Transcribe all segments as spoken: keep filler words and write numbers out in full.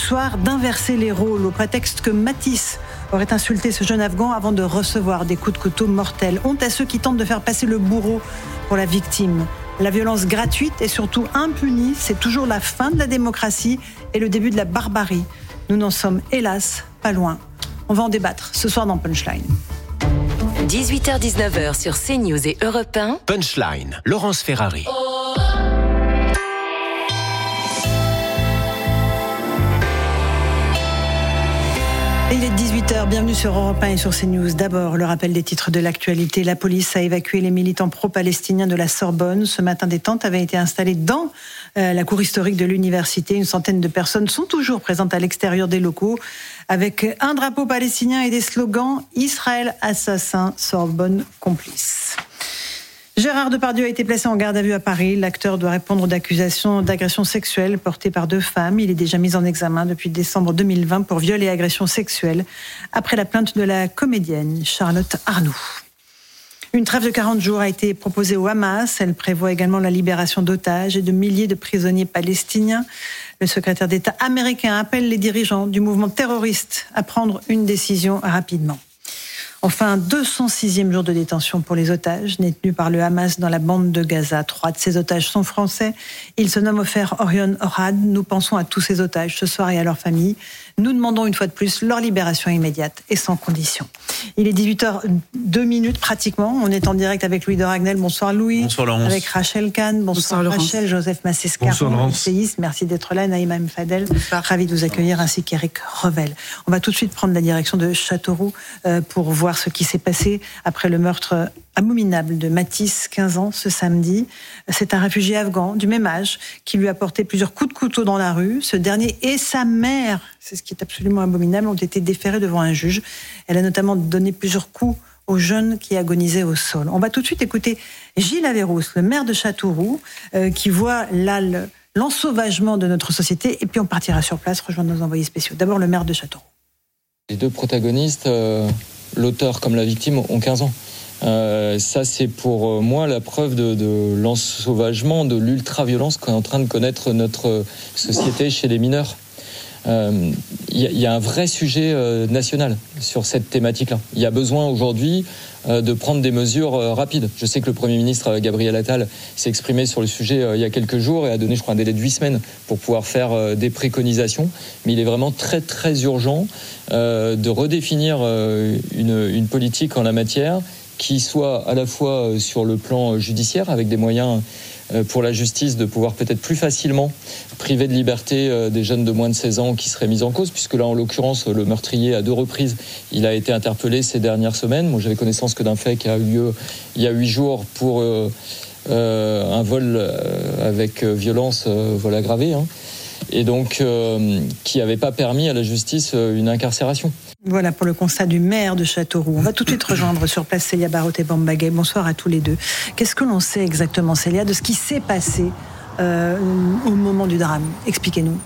soir d'inverser les rôles au prétexte que Matisse aurait insulté ce jeune Afghan avant de recevoir des coups de couteau mortels. Honte à ceux qui tentent de faire passer le bourreau pour la victime. La violence gratuite et surtout impunie, c'est toujours la fin de la démocratie et le début de la barbarie. Nous n'en sommes, hélas, pas loin. On va en débattre ce soir dans Punchline. dix-huit heures dix-neuf heures sur CNews et Europe un. Punchline, Laurence Ferrari. Il est dix-huit heures, bienvenue sur Europe un et sur CNews. D'abord, le rappel des titres de l'actualité. La police a évacué les militants pro-palestiniens de la Sorbonne. Ce matin, des tentes avaient été installées dans euh, la cour historique de l'université. Une centaine de personnes sont toujours présentes à l'extérieur des locaux avec un drapeau palestinien et des slogans « Israël assassin, Sorbonne complice ». Gérard Depardieu a été placé en garde à vue à Paris. L'acteur doit répondre d'accusations d'agression sexuelle portées par deux femmes. Il est déjà mis en examen depuis décembre deux mille vingt pour viol et agression sexuelle après la plainte de la comédienne Charlotte Arnoux. Une trêve de quarante jours a été proposée au Hamas. Elle prévoit également la libération d'otages et de milliers de prisonniers palestiniens. Le secrétaire d'État américain appelle les dirigeants du mouvement terroriste à prendre une décision rapidement. Enfin, deux cent sixième jour de détention pour les otages détenus par le Hamas dans la bande de Gaza. Trois de ces otages sont français. Ils se nomment Ofer, Orion, Orad. Nous pensons à tous ces otages ce soir et à leurs familles. Nous demandons une fois de plus leur libération immédiate et sans condition. Il est dix-huit heures deux pratiquement. On est en direct avec Louis de Ragnel. Bonsoir Louis. Bonsoir Laurence. Avec Rachel Kahn. Bonsoir, Bonsoir Rachel. Joseph Massescaron, essayiste. Merci d'être là. Naïma Mfadel. Ravi de vous accueillir, ainsi qu'Éric Revel. On va tout de suite prendre la direction de Châteauroux pour voir ce qui s'est passé après le meurtre abominable de Matisse, quinze ans, ce samedi. C'est un réfugié afghan du même âge qui lui a porté plusieurs coups de couteau dans la rue. Ce dernier et sa mère, c'est ce qui est absolument abominable, ont été déférés devant un juge. Elle a notamment donné plusieurs coups aux jeunes qui agonisait au sol. On va tout de suite écouter Gilles Averrousse, le maire de Châteauroux, euh, qui voit là le, l'ensauvagement de notre société. Et puis on partira sur place rejoindre nos envoyés spéciaux. D'abord le maire de Châteauroux. Les deux protagonistes, euh, l'auteur comme la victime, ont quinze ans. Euh, ça, c'est pour moi la preuve de, de l'ensauvagement, de l'ultra-violence qu'on est en train de connaître notre société chez les mineurs. Il euh, y, y a un vrai sujet euh, national sur cette thématique-là. Il y a besoin aujourd'hui euh, de prendre des mesures euh, rapides. Je sais que le Premier ministre euh, Gabriel Attal s'est exprimé sur le sujet euh, il y a quelques jours et a donné, je crois, un délai de huit semaines pour pouvoir faire euh, des préconisations. Mais il est vraiment très très urgent euh, de redéfinir euh, une, une politique en la matière qui soit à la fois sur le plan judiciaire, avec des moyens pour la justice de pouvoir peut-être plus facilement priver de liberté des jeunes de moins de seize ans qui seraient mis en cause, puisque là, en l'occurrence, le meurtrier, à deux reprises, il a été interpellé ces dernières semaines. Moi, j'avais connaissance que d'un fait qui a eu lieu il y a huit jours pour euh, euh, un vol avec violence, euh, vol aggravé, hein, et donc euh, qui n'avait pas permis à la justice une incarcération. Voilà pour le constat du maire de Châteauroux. On va tout de suite rejoindre sur place Célia Barotte et Bambagay. Bonsoir à tous les deux. Qu'est-ce que l'on sait exactement, Célia, de ce qui s'est passé euh, au moment du drame? Expliquez-nous.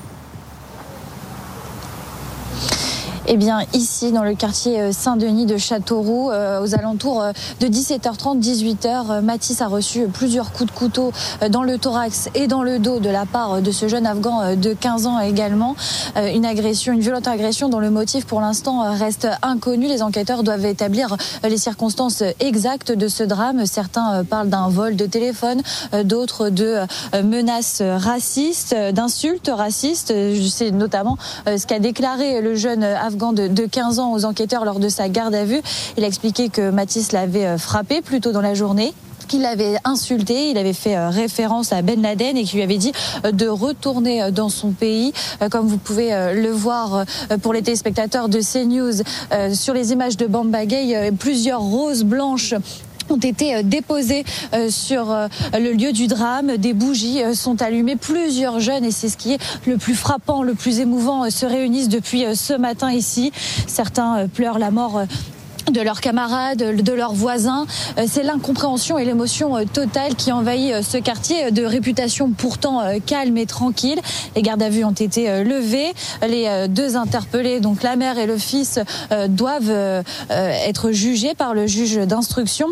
Eh bien, ici, dans le quartier Saint-Denis de Châteauroux, euh, aux alentours de dix-sept heures trente, dix-huit heures, Matisse a reçu plusieurs coups de couteau dans le thorax et dans le dos de la part de ce jeune Afghan de quinze ans également. Euh, une agression, une violente agression dont le motif pour l'instant reste inconnu. Les enquêteurs doivent établir les circonstances exactes de ce drame. Certains parlent d'un vol de téléphone, d'autres de menaces racistes, d'insultes racistes. C'est notamment ce qu'a déclaré le jeune Afghan de quinze ans aux enquêteurs lors de sa garde à vue. Il a expliqué que Matisse l'avait frappé plus tôt dans la journée, qu'il l'avait insulté, il avait fait référence à Ben Laden et qui lui avait dit de retourner dans son pays. Comme vous pouvez le voir pour les téléspectateurs de CNews, sur les images de Bambagay, plusieurs roses blanches ont été déposés sur le lieu du drame. Des bougies sont allumées. Plusieurs jeunes, et c'est ce qui est le plus frappant, le plus émouvant, se réunissent depuis ce matin ici. Certains pleurent la mort de leurs camarades, de leurs voisins. C'est l'incompréhension et l'émotion totale qui envahit ce quartier de réputation pourtant calme et tranquille. Les gardes à vue ont été levées. Les deux interpellés, donc la mère et le fils, doivent être jugés par le juge d'instruction.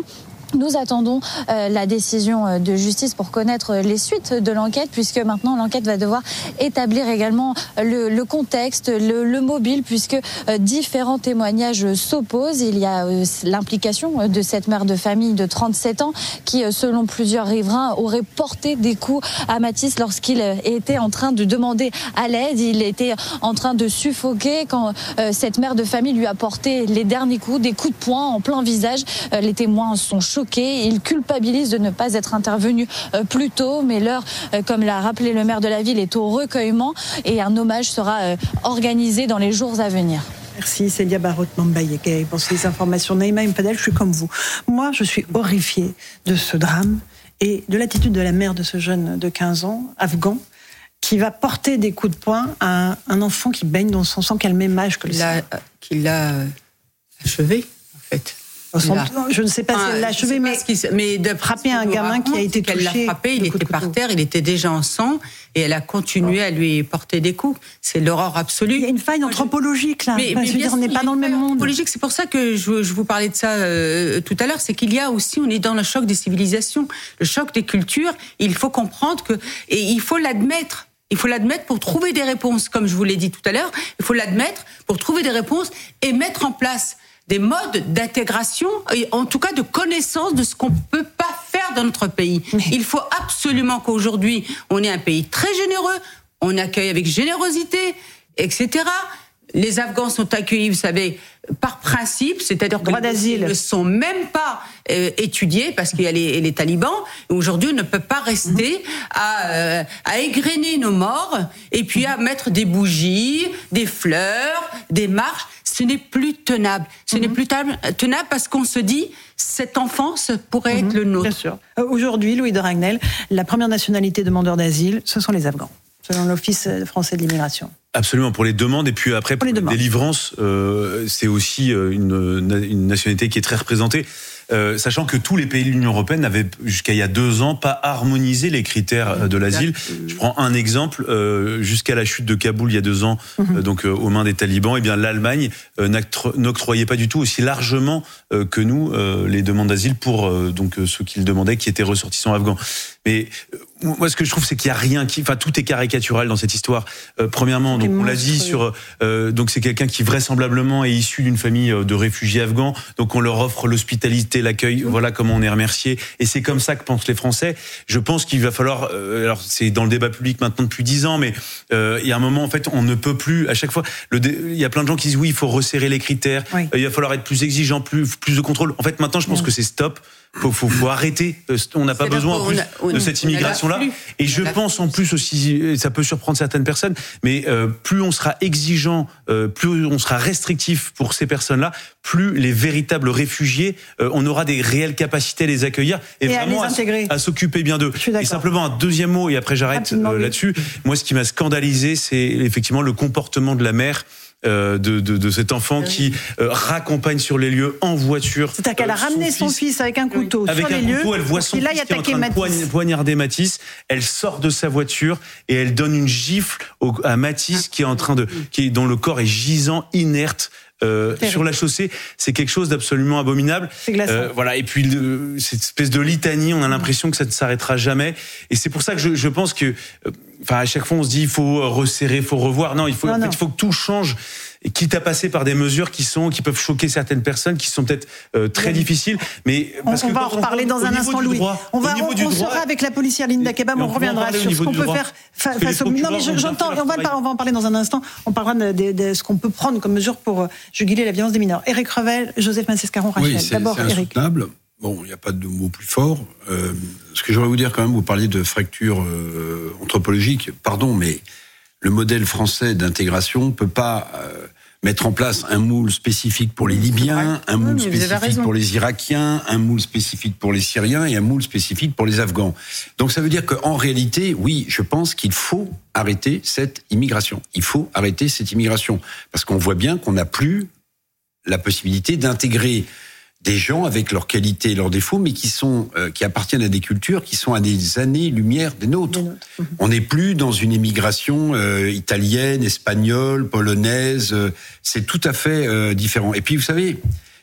Nous attendons euh, la décision de justice pour connaître les suites de l'enquête, puisque maintenant l'enquête va devoir établir également le, le contexte, le, le mobile, puisque euh, différents témoignages s'opposent. Il y a euh, l'implication de cette mère de famille de trente-sept ans qui, euh, selon plusieurs riverains, aurait porté des coups à Mathis lorsqu'il euh, était en train de demander à l'aide. Il était en train de suffoquer quand euh, cette mère de famille lui a porté les derniers coups, des coups de poing en plein visage. Euh, les témoins sont choqués. Il culpabilise de ne pas être intervenu plus tôt, mais l'heure, comme l'a rappelé le maire de la ville, est au recueillement et un hommage sera organisé dans les jours à venir. Merci Célia Barotte-Mambaye pour ces informations. Naïma Mfadel, je suis comme vous. Moi, je suis horrifiée de ce drame et de l'attitude de la mère de ce jeune de quinze ans, afghan, qui va porter des coups de poing à un enfant qui baigne dans son sang, qui a le même âge que le sien. Qui l'a achevé, en fait. Je ne sais pas si elle l'a achevé, mais, mais de frapper un gamin qui a été touché. Elle l'a frappé, il était par terre, il était déjà en sang, et elle a continué à lui porter des coups. C'est l'horreur absolue. Il y a une faille anthropologique là. Mais, enfin, mais je veux dire, on n'est pas dans le même monde. C'est pour ça que je, je vous parlais de ça euh, tout à l'heure. C'est qu'il y a aussi, on est dans le choc des civilisations, le choc des cultures. Il faut comprendre que, et il faut l'admettre. Il faut l'admettre pour trouver des réponses, comme je vous l'ai dit tout à l'heure. Il faut l'admettre pour trouver des réponses et mettre en place des modes d'intégration, et en tout cas de connaissance de ce qu'on ne peut pas faire dans notre pays. Il faut absolument qu'aujourd'hui, on ait un pays très généreux, on accueille avec générosité, et cetera. Les Afghans sont accueillis, vous savez, par principe, c'est-à-dire que ils ne sont même pas euh, étudiés parce qu'il y a les, les talibans. Aujourd'hui, on ne peut pas rester à, euh, à égrener nos morts et puis à mettre des bougies, des fleurs, des marches. Ce n'est plus tenable. Ce mmh. n'est plus tenable parce qu'on se dit, cette enfance pourrait mmh. être le nôtre. Bien sûr. Aujourd'hui, Louis de Ragnel, la première nationalité demandeur d'asile, ce sont les Afghans, selon l'Office français de l'immigration. Absolument, pour les demandes et puis après pour, pour les, les délivrances, euh, c'est aussi une, une nationalité qui est très représentée. Euh, sachant que tous les pays de l'Union européenne n'avaient jusqu'à il y a deux ans pas harmonisé les critères de l'asile. Je prends un exemple, euh, jusqu'à la chute de Kaboul il y a deux ans, mmh. euh, donc euh, aux mains des talibans, et eh bien l'Allemagne euh, n'octroyait pas du tout aussi largement euh, que nous euh, les demandes d'asile pour euh, donc euh, ceux qui le demandaient, qui étaient ressortissants afghans. Mais euh, moi, ce que je trouve, c'est qu'il y a rien qui, enfin, tout est caricatural dans cette histoire. Euh, premièrement, donc on l'a dit sur, euh, donc c'est quelqu'un qui vraisemblablement est issu d'une famille de réfugiés afghans. Donc on leur offre l'hospitalité, l'accueil. Mmh. Voilà comment on est remercié. Et c'est comme ça que pensent les Français. Je pense qu'il va falloir. Euh, alors c'est dans le débat public maintenant depuis dix ans, mais euh, il y a un moment en fait, on ne peut plus. À chaque fois, le dé, il y a plein de gens qui disent oui, il faut resserrer les critères. Oui. Euh, il va falloir être plus exigeant, plus plus de contrôle. En fait, maintenant, je pense mmh. que c'est stop. Faut, faut, faut arrêter. On n'a pas c'est besoin en plus on a, de cette immigration-là. Et je pense en plus aussi, ça peut surprendre certaines personnes, mais euh, plus on sera exigeant, euh, plus on sera restrictif pour ces personnes-là, plus les véritables réfugiés, euh, on aura des réelles capacités à les accueillir et, et vraiment à, à, à s'occuper bien d'eux. Et simplement un deuxième mot, et après j'arrête euh, là-dessus. Moi, ce qui m'a scandalisé, c'est effectivement le comportement de la mère. Euh, de, de, de cet enfant qui euh, raccompagne sur les lieux en voiture. C'est-à-dire qu'elle a euh, ramené son fils, son fils avec un couteau avec sur un les couteau, lieux. Elle voit son fils qui est en train de poign- poignarder Mathis. Elle sort de sa voiture et elle donne une gifle au, à Mathis qui est en train de, qui est, dont le corps est gisant, inerte. Euh, sur la chaussée, c'est quelque chose d'absolument abominable. C'est glaçant. Euh, voilà. Et puis le, cette espèce de litanie, on a l'impression que ça ne s'arrêtera jamais. Et c'est pour ça que je, je pense que, enfin, à chaque fois, on se dit, il faut resserrer, il faut revoir. Non, il faut, non, en fait, il faut que tout change. Et quitte à passer par des mesures qui sont, qui peuvent choquer certaines personnes, qui sont peut-être euh, très oui. difficiles, mais parce on, que on va en reparler dans un instant, Louis. Droit, on va, on, on droit, sera avec la policière Linda Kebab, on, on reviendra sur ce qu'on peut faire fa- face au. Non, mais je, j'entends. On va, on va en parler dans un instant. On parlera de, de, de ce qu'on peut prendre comme mesure pour juguler la violence des mineurs. Éric Revel, Joseph Massescaron, Rachel. Oui, c'est, D'abord, c'est insoutenable. Éric. Bon, il n'y a pas de mots plus forts. Euh, ce que j'aimerais vous dire quand même, vous parliez de fracture euh, anthropologique. Pardon, mais le modèle français d'intégration ne peut pas euh, mettre en place un moule spécifique pour les Libyens, un moule oui, spécifique pour les Irakiens, un moule spécifique pour les Syriens et un moule spécifique pour les Afghans. Donc ça veut dire qu'en réalité, oui, je pense qu'il faut arrêter cette immigration. Il faut arrêter cette immigration. Parce qu'on voit bien qu'on n'a plus la possibilité d'intégrer des gens avec leurs qualités et leurs défauts, mais qui sont euh, qui appartiennent à des cultures qui sont à des années-lumière des nôtres. Des nôtres. Mmh. On n'est plus dans une immigration euh, italienne, espagnole, polonaise. Euh, c'est tout à fait euh, différent. Et puis, vous savez,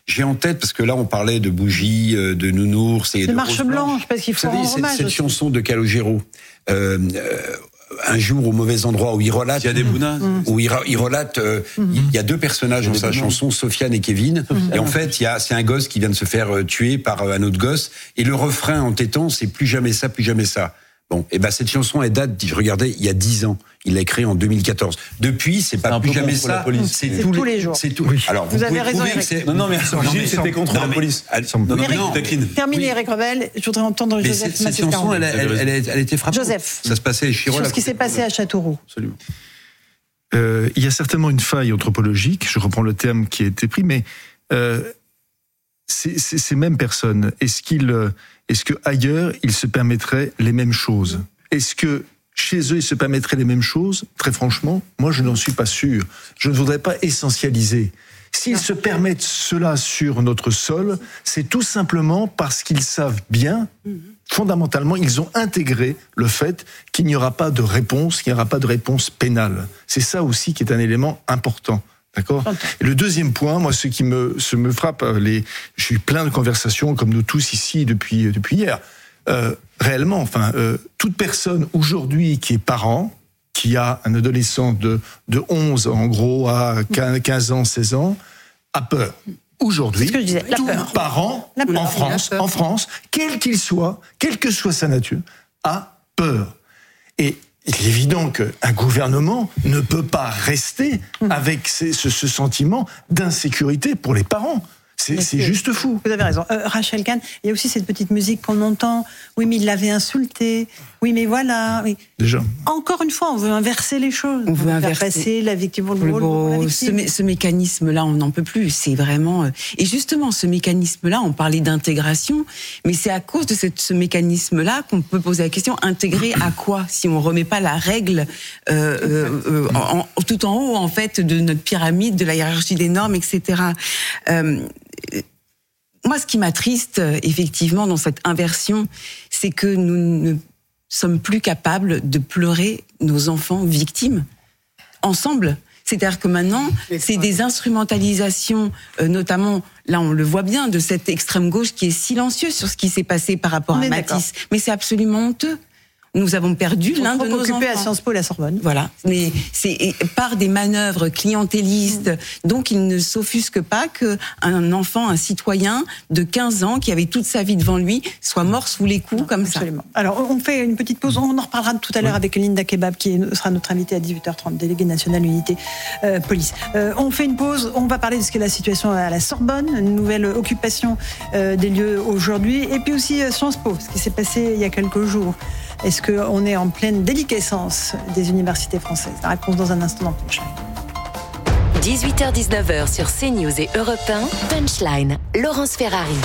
J'ai en tête, parce que là, on parlait de bougies, de nounours et c'est de Marche roses Blanche, parce qu'il faut Vous savez, rendre cette, hommage cette aussi. chanson de Calogero, euh, euh, un jour au mauvais endroit, où il relate... Il y a des Bounas. Mmh. Où il, il relate... Euh, mmh. Il y a deux personnages dans sa Bounas. chanson, Sofiane et Kevin. Mmh. Et en fait, il y a, c'est un gosse qui vient de se faire tuer par un autre gosse. Et le refrain entêtant, c'est plus jamais ça, plus jamais ça. Bon, et ben cette chanson, elle date, je regardais, il y a dix ans. Il l'a créée en deux mille quatorze. Depuis, c'est pas c'est plus jamais ça. C'est, c'est tous les, les jours. C'est tout. Oui. Alors, vous, vous avez raison, Eric. c'est... Non, non, mais Gilles, c'était contre non, la mais, police. Elle, non, non, Eric, non, terminé, oui. Eric Revel. Je voudrais entendre mais Joseph cette chanson, elle, elle, elle, elle, elle était frappante. Joseph. Ça se passait à Chirol. Sur ce qui s'est passé à Châteauroux. Absolument. Euh, il y a certainement une faille anthropologique, je reprends le terme qui a été pris, mais euh, c'est, c'est, ces mêmes personnes, est-ce qu'ils, est-ce que ailleurs ils se permettraient les mêmes choses ? Est-ce que chez eux ils se permettraient les mêmes choses ? Très franchement, moi je n'en suis pas sûr. Je ne voudrais pas essentialiser. S'ils se permettent cela sur notre sol, c'est tout simplement parce qu'ils savent bien, fondamentalement, ils ont intégré le fait qu'il n'y aura pas de réponse, qu'il n'y aura pas de réponse pénale. C'est ça aussi qui est un élément important. D'accord ? Et le deuxième point, moi, ce qui me, ce me frappe, les, je suis plein de conversations, comme nous tous ici, depuis, depuis hier. Euh, réellement, enfin, euh, toute personne aujourd'hui qui est parent, qui a un adolescent de, de onze, en gros, à quinze ans, seize ans, a peur. Aujourd'hui, tout parent en France, en France, quel qu'il soit, quelle que soit sa nature, a peur. Et il est évident qu'un gouvernement ne peut pas rester avec ce, ce, ce sentiment d'insécurité pour les parents. C'est, c'est juste fou. Vous avez raison. Euh, Rachel Kahn, il y a aussi cette petite musique qu'on entend. Oui, mais il l'avait insulté. Oui, mais voilà. Oui. Déjà. Encore une fois, on veut inverser les choses. On veut faire inverser. passer la victime pour le Le rôle beau- de la ce, victime. mé- ce mécanisme-là, on n'en peut plus. C'est vraiment. euh, Et justement, ce mécanisme-là, on parlait d'intégration, mais c'est à cause de cette- ce mécanisme-là qu'on peut poser la question intégrer à quoi si on remet pas la règle euh, euh, euh, en- en- tout en haut en fait de notre pyramide, de la hiérarchie des normes, et cetera. Euh, Moi, ce qui m'attriste, effectivement, dans cette inversion, c'est que nous ne sommes plus capables de pleurer nos enfants victimes ensemble. C'est-à-dire que maintenant, c'est des instrumentalisations, euh, notamment, là on le voit bien, de cette extrême gauche qui est silencieuse sur ce qui s'est passé par rapport On à est Matisse. d'accord. Mais c'est absolument honteux. Nous avons perdu Ils sont l'un trop de nos occupés enfants. à Sciences Po, la Sorbonne. Voilà, mais c'est par des manœuvres clientélistes, donc il ne s'offusque pas qu'un enfant, un citoyen de quinze ans qui avait toute sa vie devant lui soit mort sous les coups comme Absolument. Alors, on fait une petite pause. On en reparlera tout à l'heure oui. avec Linda Kebab, qui sera notre invitée à dix-huit heures trente, déléguée nationale unité euh, police. Euh, on fait une pause. On va parler de ce qu'est la situation à la Sorbonne, une nouvelle occupation euh, des lieux aujourd'hui, et puis aussi euh, Sciences Po, ce qui s'est passé il y a quelques jours. Est-ce qu'on est en pleine déliquescence des universités françaises ? La réponse dans un instant dans Punchline. dix-huit heures dix-neuf heures sur CNews et Europe un, Punchline, Laurence Ferrari.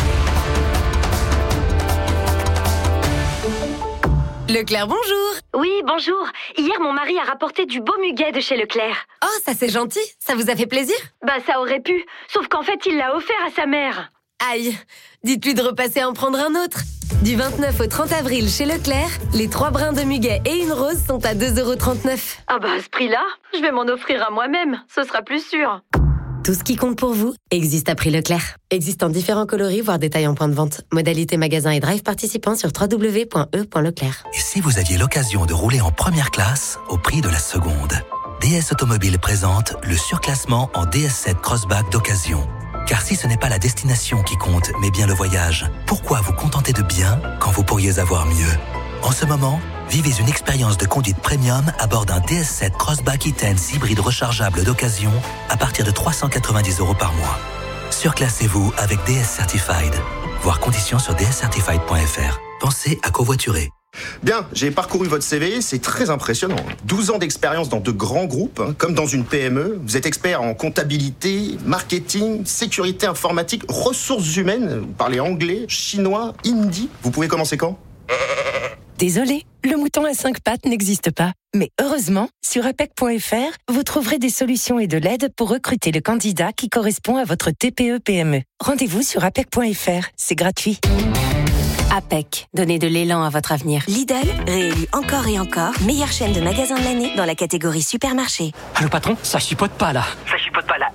Leclerc, bonjour. Oui, bonjour. Hier, mon mari a rapporté du beau muguet de chez Leclerc. Oh, ça c'est gentil. Ça vous a fait plaisir ? Bah, ça aurait pu. Sauf qu'en fait, il l'a offert à sa mère. Aïe. Dites-lui de repasser en prendre un autre. Du vingt-neuf au trente avril chez Leclerc, les trois brins de muguet et une rose sont à deux euros trente-neuf. Ah bah, à ce prix-là, je vais m'en offrir à moi-même. Ce sera plus sûr. Tout ce qui compte pour vous existe à prix Leclerc. Existe en différents coloris, voire détails en point de vente. Modalité magasin et drive participant sur w w w point e point leclerc. Et si vous aviez l'occasion de rouler en première classe au prix de la seconde ? D S Automobile présente le surclassement en D S sept Crossback d'occasion. Car si ce n'est pas la destination qui compte, mais bien le voyage, pourquoi vous contenter de bien quand vous pourriez avoir mieux ? En ce moment, vivez une expérience de conduite premium à bord d'un D S sept Crossback e-Tense hybride rechargeable d'occasion à partir de trois cent quatre-vingt-dix euros par mois. Surclassez-vous avec D S Certified. Voir conditions sur d s certified point f r. Pensez à covoiturer. Bien, j'ai parcouru votre C V, c'est très impressionnant. douze ans d'expérience dans de grands groupes, hein, comme dans une P M E. Vous êtes expert en comptabilité, marketing, sécurité informatique, ressources humaines. Vous parlez anglais, chinois, hindi. Vous pouvez commencer quand ? Désolé, le mouton à cinq pattes n'existe pas. Mais heureusement, sur apec point f r, vous trouverez des solutions et de l'aide pour recruter le candidat qui correspond à votre T P E P M E. Rendez-vous sur apec point f r, c'est gratuit. A P E C, donnez de l'élan à votre avenir. Lidl, réélu encore et encore, meilleure chaîne de magasins de l'année dans la catégorie supermarché. Allô patron, ça chipote pas là. Ça chipote pas là.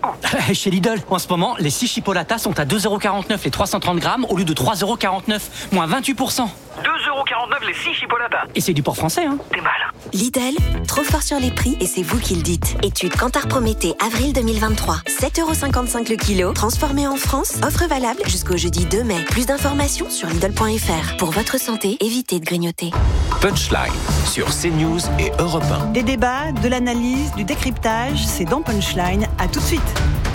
Chez Lidl, en ce moment, les six chipolatas sont à deux euros quarante-neuf les trois cent trente grammes au lieu de trois euros quarante-neuf, moins vingt-huit pour cent. deux euros quarante-neuf les six chipolatas. Et c'est du port français, hein. T'es mal. Lidl, trop fort sur les prix et c'est vous qui le dites. Étude Kantar Prométhée, avril deux mille vingt-trois. sept euros cinquante-cinq le kilo, transformé en France. Offre valable jusqu'au jeudi deux mai. Plus d'informations sur Lidl point F R. Pour votre santé, évitez de grignoter. Punchline sur CNews et Europe un. Des débats, de l'analyse, du décryptage, c'est dans Punchline. À tout de suite.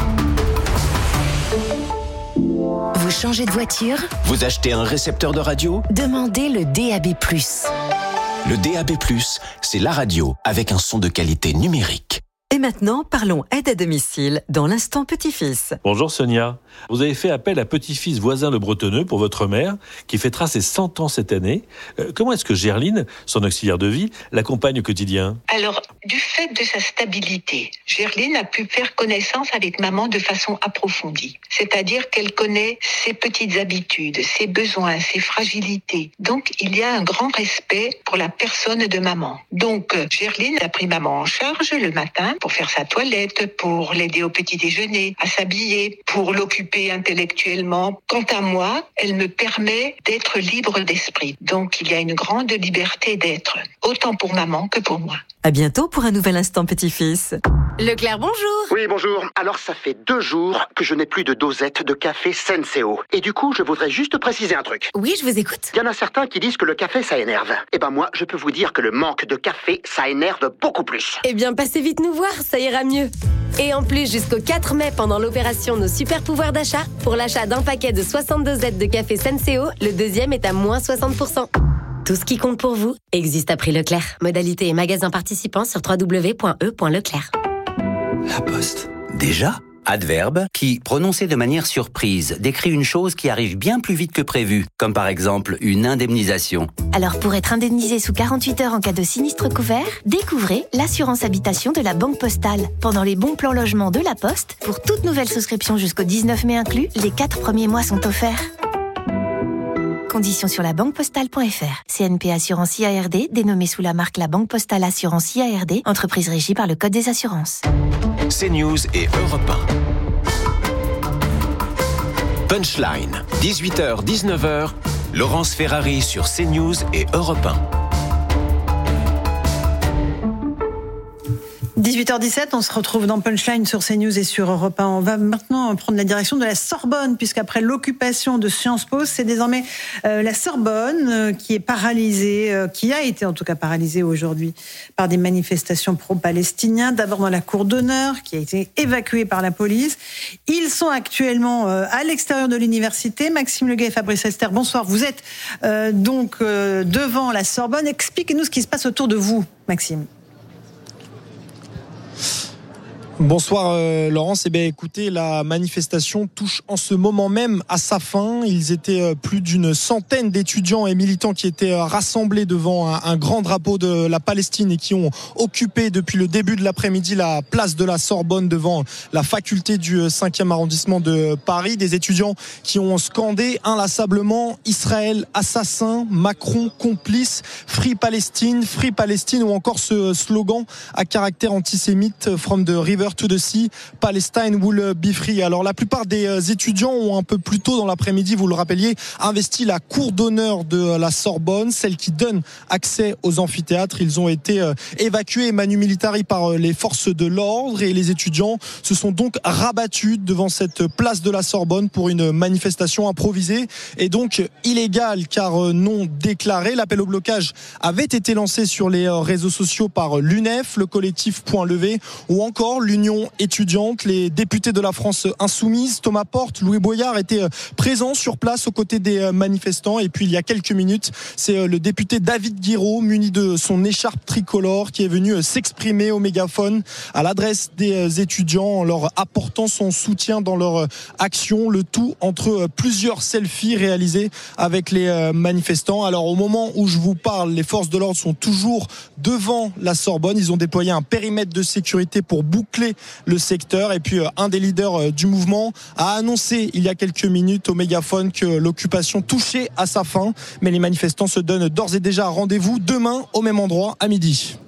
Vous changez de voiture? Vous achetez un récepteur de radio? Demandez le D A B plus. Le D A B plus, c'est la radio avec un son de qualité numérique. Et maintenant, parlons aide à domicile dans l'instant petit-fils. Bonjour Sonia. Vous avez fait appel à petit-fils voisin le Bretonneux pour votre mère, qui fêtera ses cent ans cette année. Euh, comment est-ce que Gerline, son auxiliaire de vie, l'accompagne au quotidien? Alors, du fait de sa stabilité, Gerline a pu faire connaissance avec maman de façon approfondie. C'est-à-dire qu'elle connaît ses petites habitudes, ses besoins, ses fragilités. Donc, il y a un grand respect pour la personne de maman. Donc, Gerline a pris maman en charge le matin pour faire sa toilette, pour l'aider au petit déjeuner, à s'habiller, pour l'occuper intellectuellement. Quant à moi, elle me permet d'être libre d'esprit. Donc, il y a une grande liberté d'être, autant pour maman que pour moi. À bientôt pour un nouvel instant petit-fils. Leclerc, bonjour. Oui, bonjour. Alors, ça fait deux jours que je n'ai plus de dosette de café Senseo. Et du coup, je voudrais juste préciser un truc. Oui, je vous écoute. Il y en a certains qui disent que le café, ça énerve. Eh ben moi, je peux vous dire que le manque de café, ça énerve beaucoup plus. Eh bien, passez vite nous voir, ça ira mieux. Et en plus, jusqu'au quatre mai, pendant l'opération Nos Super Pouvoirs d'achat, pour l'achat d'un paquet de soixante dosettes de café Senseo, le deuxième est à moins soixante pour cent. Tout ce qui compte pour vous existe à prix Leclerc. Modalité et magasin participants sur w w w point e point leclerc. La Poste. Déjà ? Adverbe qui, prononcé de manière surprise, décrit une chose qui arrive bien plus vite que prévu, comme par exemple une indemnisation. Alors pour être indemnisé sous quarante-huit heures en cas de sinistre couvert, découvrez l'assurance habitation de la Banque Postale. Pendant les bons plans logement de la Poste, pour toute nouvelle souscription jusqu'au dix-neuf mai inclus, les quatre premiers mois sont offerts. Conditions sur la banque postale point f r. C N P Assurance I A R D, dénommée sous la marque La Banque Postale Assurance I A R D, entreprise régie par le Code des assurances. CNews et Europe un. Punchline, dix-huit heures dix-neuf heures, Laurence Ferrari sur CNews et Europe un. dix-huit heures dix-sept, on se retrouve dans Punchline sur CNews et sur Europe un. On va maintenant prendre la direction de la Sorbonne, puisqu'après l'occupation de Sciences Po, c'est désormais euh, la Sorbonne euh, qui est paralysée, euh, qui a été en tout cas paralysée aujourd'hui par des manifestations pro-palestiniens. D'abord dans la cour d'honneur, qui a été évacuée par la police. Ils sont actuellement euh, à l'extérieur de l'université. Maxime Leguet et Fabrice Ester, bonsoir. Vous êtes euh, donc euh, devant la Sorbonne. Expliquez-nous ce qui se passe autour de vous, Maxime. Bonsoir euh, Laurence. Eh bien, écoutez, la manifestation touche en ce moment même à sa fin. Ils étaient euh, plus d'une centaine d'étudiants et militants qui étaient euh, rassemblés devant un, un grand drapeau de la Palestine et qui ont occupé depuis le début de l'après-midi la place de la Sorbonne devant la faculté du cinquième arrondissement de Paris. Des étudiants qui ont scandé inlassablement Israël assassin, Macron complice, Free Palestine, Free Palestine, ou encore ce slogan à caractère antisémite, From the River to the Sea, Palestine will be free. Alors la plupart des étudiants ont un peu plus tôt dans l'après-midi, vous le rappeliez, investi la cour d'honneur de la Sorbonne, celle qui donne accès aux amphithéâtres. Ils ont été évacués manu militari par les forces de l'ordre et les étudiants se sont donc rabattus devant cette place de la Sorbonne pour une manifestation improvisée et donc illégale car non déclarée. L'appel au blocage avait été lancé sur les réseaux sociaux par l'U N E F, le collectif Point Levé ou encore l'Union étudiante. Les députés de la France insoumise, Thomas Porte, Louis Boyard, étaient présents sur place aux côtés des manifestants. Et puis il y a quelques minutes, c'est le député David Guiraud, muni de son écharpe tricolore, qui est venu s'exprimer au mégaphone à l'adresse des étudiants en leur apportant son soutien dans leur action. Le tout entre plusieurs selfies réalisés avec les manifestants. Alors au moment où je vous parle, les forces de l'ordre sont toujours devant la Sorbonne. Ils ont déployé un périmètre de sécurité pour boucler le secteur. Et puis un des leaders du mouvement a annoncé il y a quelques minutes au mégaphone que l'occupation touchait à sa fin. Mais les manifestants se donnent d'ores et déjà rendez-vous demain au même endroit à midi.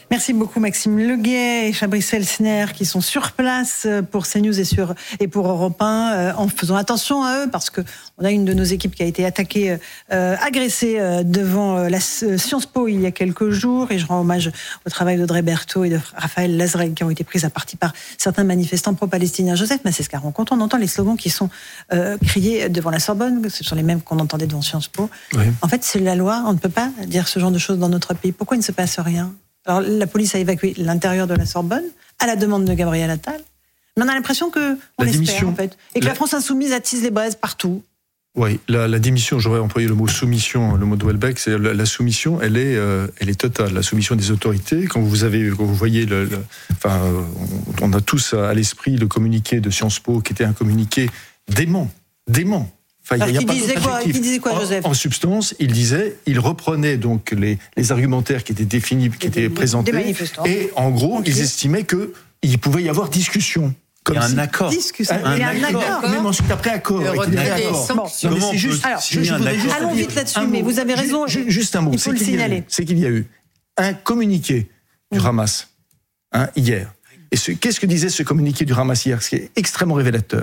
Merci beaucoup Maxime Leguet et Fabrice Elsner qui sont sur place pour CNews et, sur, et pour Europe un, euh, en faisant attention à eux parce que on a une de nos équipes qui a été attaquée, euh, agressée euh, devant euh, la euh, Sciences Po il y a quelques jours, et je rends hommage au travail d'Audrey Berthaud et de Raphaël Lazreg qui ont été prises à partie par certains manifestants pro-palestiniens. Joseph Massescaron, quand on entend les slogans qui sont euh, criés devant la Sorbonne, ce sont les mêmes qu'on entendait devant Sciences Po, oui. En fait c'est la loi, on ne peut pas dire ce genre de choses dans notre pays. Pourquoi il ne se passe rien ? Alors, la police a évacué l'intérieur de la Sorbonne à la demande de Gabriel Attal. Mais on a l'impression que on la espère, démission, en fait, et que la... la France insoumise attise les braises partout. Oui, la, la démission, j'aurais employé le mot soumission, le mot de Houellebecq, c'est la, la soumission, elle est, euh, elle est totale. La soumission des autorités. Quand vous avez, quand vous voyez, le, le, enfin, on a tous à l'esprit le communiqué de Sciences Po, qui était un communiqué dément, dément. Enfin, alors, il y a, il, disait quoi, il disait quoi, Joseph ? En, en substance, il disait, il reprenait donc les, les argumentaires qui étaient définis, qui étaient présentés, et en gros, okay. ils estimaient que il pouvait y avoir discussion. Comme il y a un accord. Discussion. Un, il y a un, un accord. accord. Même ensuite après accord. Le retrait des sanctions. Non, c'est juste. Alors, je, je juste allons vite là-dessus, mais vous avez raison. Juste, juste un mot. Il faut le signaler. C'est qu'il y a eu un communiqué du Hamas hein, hier. Et ce, qu'est-ce que disait ce communiqué du Hamas hier ? Ce qui est extrêmement révélateur.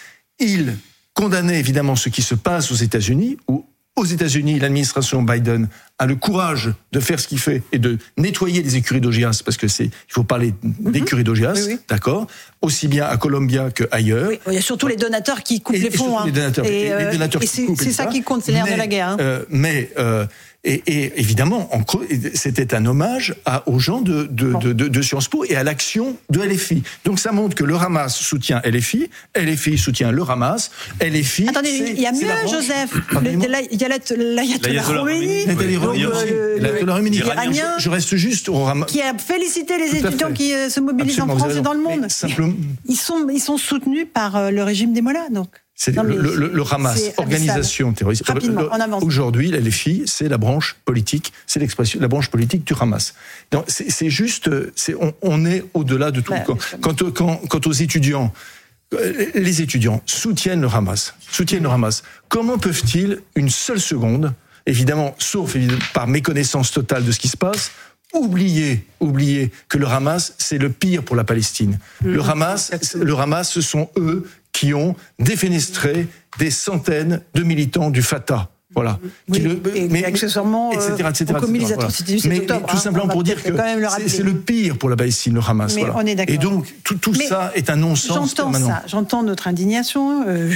Il condamner évidemment ce qui se passe aux États-Unis, où aux États-Unis, l'administration Biden a le courage de faire ce qu'il fait et de nettoyer les écuries d'Augias, parce que c'est, il faut parler d'écuries d'Augias, oui, oui. d'accord, aussi bien à Columbia qu'ailleurs. Oui, il y a surtout les donateurs qui coupent et, les fonds. Et, hein. les donateurs, et, et, les donateurs et qui c'est, coupent c'est ça qui compte, c'est l'air mais, de la guerre. Hein. Euh, mais euh, et, et évidemment, en, c'était un hommage à, aux gens de, de, bon. de, de, de Sciences Po et à l'action de L F I. Donc ça montre que le Hamas soutient L F I, L F I soutient le Hamas, L F I... Attendez, il y a mieux, Joseph. Il y a l'ayatollah Khomeini, l'ayatollah Khomeini, iranien, je reste juste au Hamas. Qui a félicité les étudiants qui se mobilisent en France et dans le monde. Ils sont, ils sont soutenus par le régime des Mollahs, donc. C'est non, le, le, le Hamas, organisation terroriste. Rapidement, en avance. Aujourd'hui, la L F I, c'est la branche politique, c'est l'expression, la branche politique du Hamas. Donc, c'est, c'est juste, c'est, on, on est au-delà de tout. Bah, quant, quant, quant, quant aux étudiants, les étudiants soutiennent le Hamas, soutiennent le Hamas. Comment peuvent-ils, une seule seconde, évidemment, sauf évidemment, par méconnaissance totale de ce qui se passe, oublier, oublier que le Hamas, c'est le pire pour la Palestine. Mmh. Le Hamas, le Hamas, ce sont eux qui ont défenestré des centaines de militants du Fatah. Voilà. Oui, qui le, et mais, accessoirement, et cetera, et cetera, euh, ont commis les atrocités du sept octobre. Tout hein, simplement pour dire que c'est, c'est le pire pour la Palestine, le Hamas. Mais voilà. On est d'accord. Et donc, tout, tout ça est un non-sens j'entends permanent. Ça, j'entends notre indignation. Euh,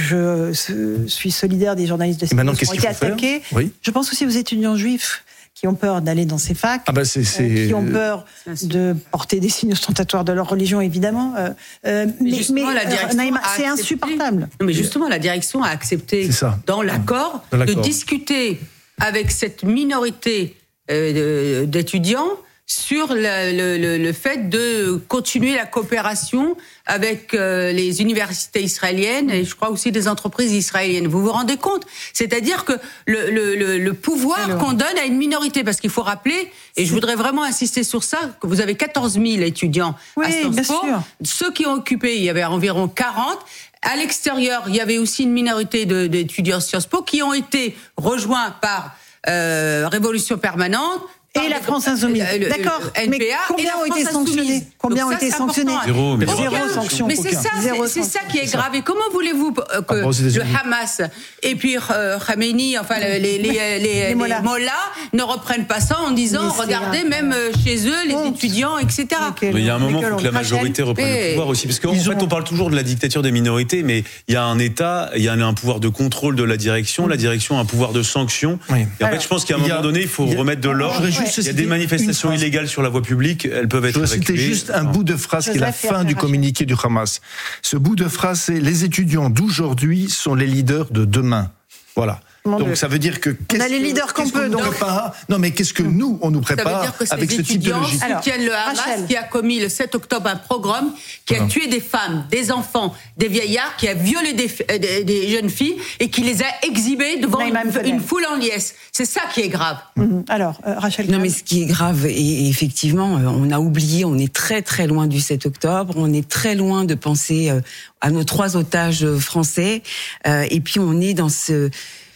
je suis solidaire des journalistes de C N N qui ont été attaqués. Oui. Je pense aussi aux étudiants juifs qui ont peur d'aller dans ces facs, ah bah c'est, c'est... Euh, qui ont peur de porter des signes ostentatoires de leur religion, évidemment. Euh, euh, mais mais euh, Naïma, c'est insupportable. Non, mais justement, la direction a accepté, dans l'accord, dans l'accord, de discuter avec cette minorité euh, de, d'étudiants sur le, le, le fait de continuer la coopération avec euh, les universités israéliennes et je crois aussi des entreprises israéliennes. Vous vous rendez compte ? C'est-à-dire que le, le, le pouvoir Alors. qu'on donne à une minorité, parce qu'il faut rappeler, et C'est... je voudrais vraiment insister sur ça, que vous avez quatorze mille étudiants oui, à Sciences Po. Ceux qui ont occupé, il y avait environ quarante. À l'extérieur, il y avait aussi une minorité de, d'étudiants Sciences Po qui ont été rejoints par euh, Révolution Permanente, et la France Insoumise. Le, D'accord. Le mais combien ont été sanctionnés ? Combien ont été sanctionnés ? Zéro, mais zéro sanction. Mais c'est ça, c'est, c'est ça qui est grave. Et comment voulez-vous que ah, bon, le Hamas et puis euh, Khamenei, enfin les, les, les, les, les Mollahs ne reprennent pas ça en disant regardez, même euh, chez eux, les étudiants, et cetera. Il y a un moment où la majorité reprenne le pouvoir aussi. Parce qu'en fait, on parle toujours de la dictature des minorités, mais il y a un État, il y a un pouvoir de contrôle de la direction. La direction a un pouvoir de sanction. Et en fait, je pense qu'à un moment donné, il faut remettre de l'ordre. Il y a des manifestations illégales sur la voie publique, elles peuvent être évacuées. C'était juste un bout de phrase qui est la fin du communiqué du Hamas. Ce bout de phrase, c'est les étudiants d'aujourd'hui sont les leaders de demain. Voilà. Mon donc Dieu. Ça veut dire que on a les leaders qu'on peut donc prépare, non mais qu'est-ce que nous on nous prépare avec ce type de logique. Alors, soutiennent le Hamas Rachel. Qui a commis le sept octobre un pogrom, qui a non. tué des femmes, des enfants, des vieillards, qui a violé des, des, des jeunes filles et qui les a exhibées devant une, une foule en liesse. C'est ça qui est grave. Mm-hmm. Alors euh, Rachel. Non mais ce qui est grave et effectivement on a oublié, on est très très loin du sept octobre, on est très loin de penser à nos trois otages français euh, et puis on est dans ce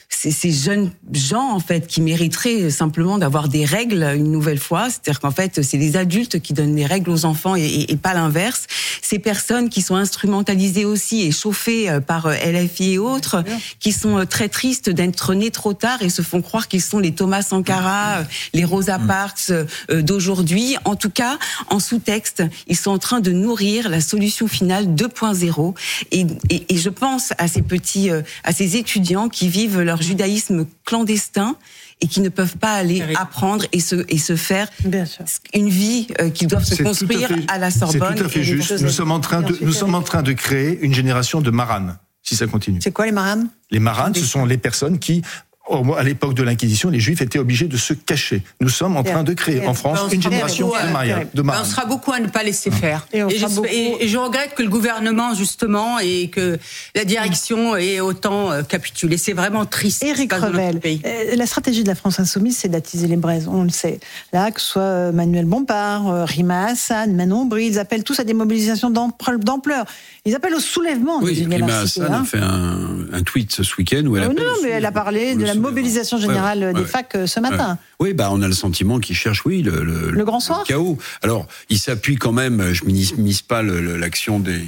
ces, ces jeunes gens en fait qui mériteraient simplement d'avoir des règles une nouvelle fois, c'est-à-dire qu'en fait c'est les adultes qui donnent les règles aux enfants et, et, et pas l'inverse. Ces personnes qui sont instrumentalisées aussi et chauffées par L F I et autres, qui sont très tristes d'être nés trop tard et se font croire qu'ils sont les Thomas Sankara, les Rosa Parks d'aujourd'hui. En tout cas, en sous-texte, ils sont en train de nourrir la solution finale deux point zéro. Et, et, et je pense à ces petits, à ces étudiants qui vivent leur judaïsme clandestin et qui ne peuvent pas aller apprendre et se, et se faire une vie euh, qu'ils doivent se c'est construire à, fait, à la Sorbonne. C'est tout à fait juste. Nous sommes en train de, nous sommes en train de créer une génération de maranes, si ça continue. C'est quoi les maranes ? Les maranes, ce sont les personnes qui, à l'époque de l'Inquisition, les Juifs étaient obligés de se cacher. Nous sommes en train de créer en France une génération de mariages. On sera beaucoup à ne pas laisser faire. Et, et, je, beaucoup... et, et je regrette que le gouvernement, justement, et que la direction ait autant capitulé. C'est vraiment triste. Éric Revel, euh, la stratégie de la France Insoumise, c'est d'attiser les braises. On le sait. Là, que ce soit Manuel Bompard, Rima Hassan, Manon Bry, ils appellent tous à des mobilisations d'ampleur. Ils appellent au soulèvement oui, des universités. Rima Hassan hein. a fait un, un tweet ce week-end où elle oh appelle. Non, mais elle a parlé de la mobilisation générale ouais, ouais, des ouais, facs ce matin. Ouais. Oui, bah on a le sentiment qu'ils cherchent, oui, le, le, le grand soir. Le chaos. Alors, il s'appuie quand même. Je minimise pas le, le, l'action des,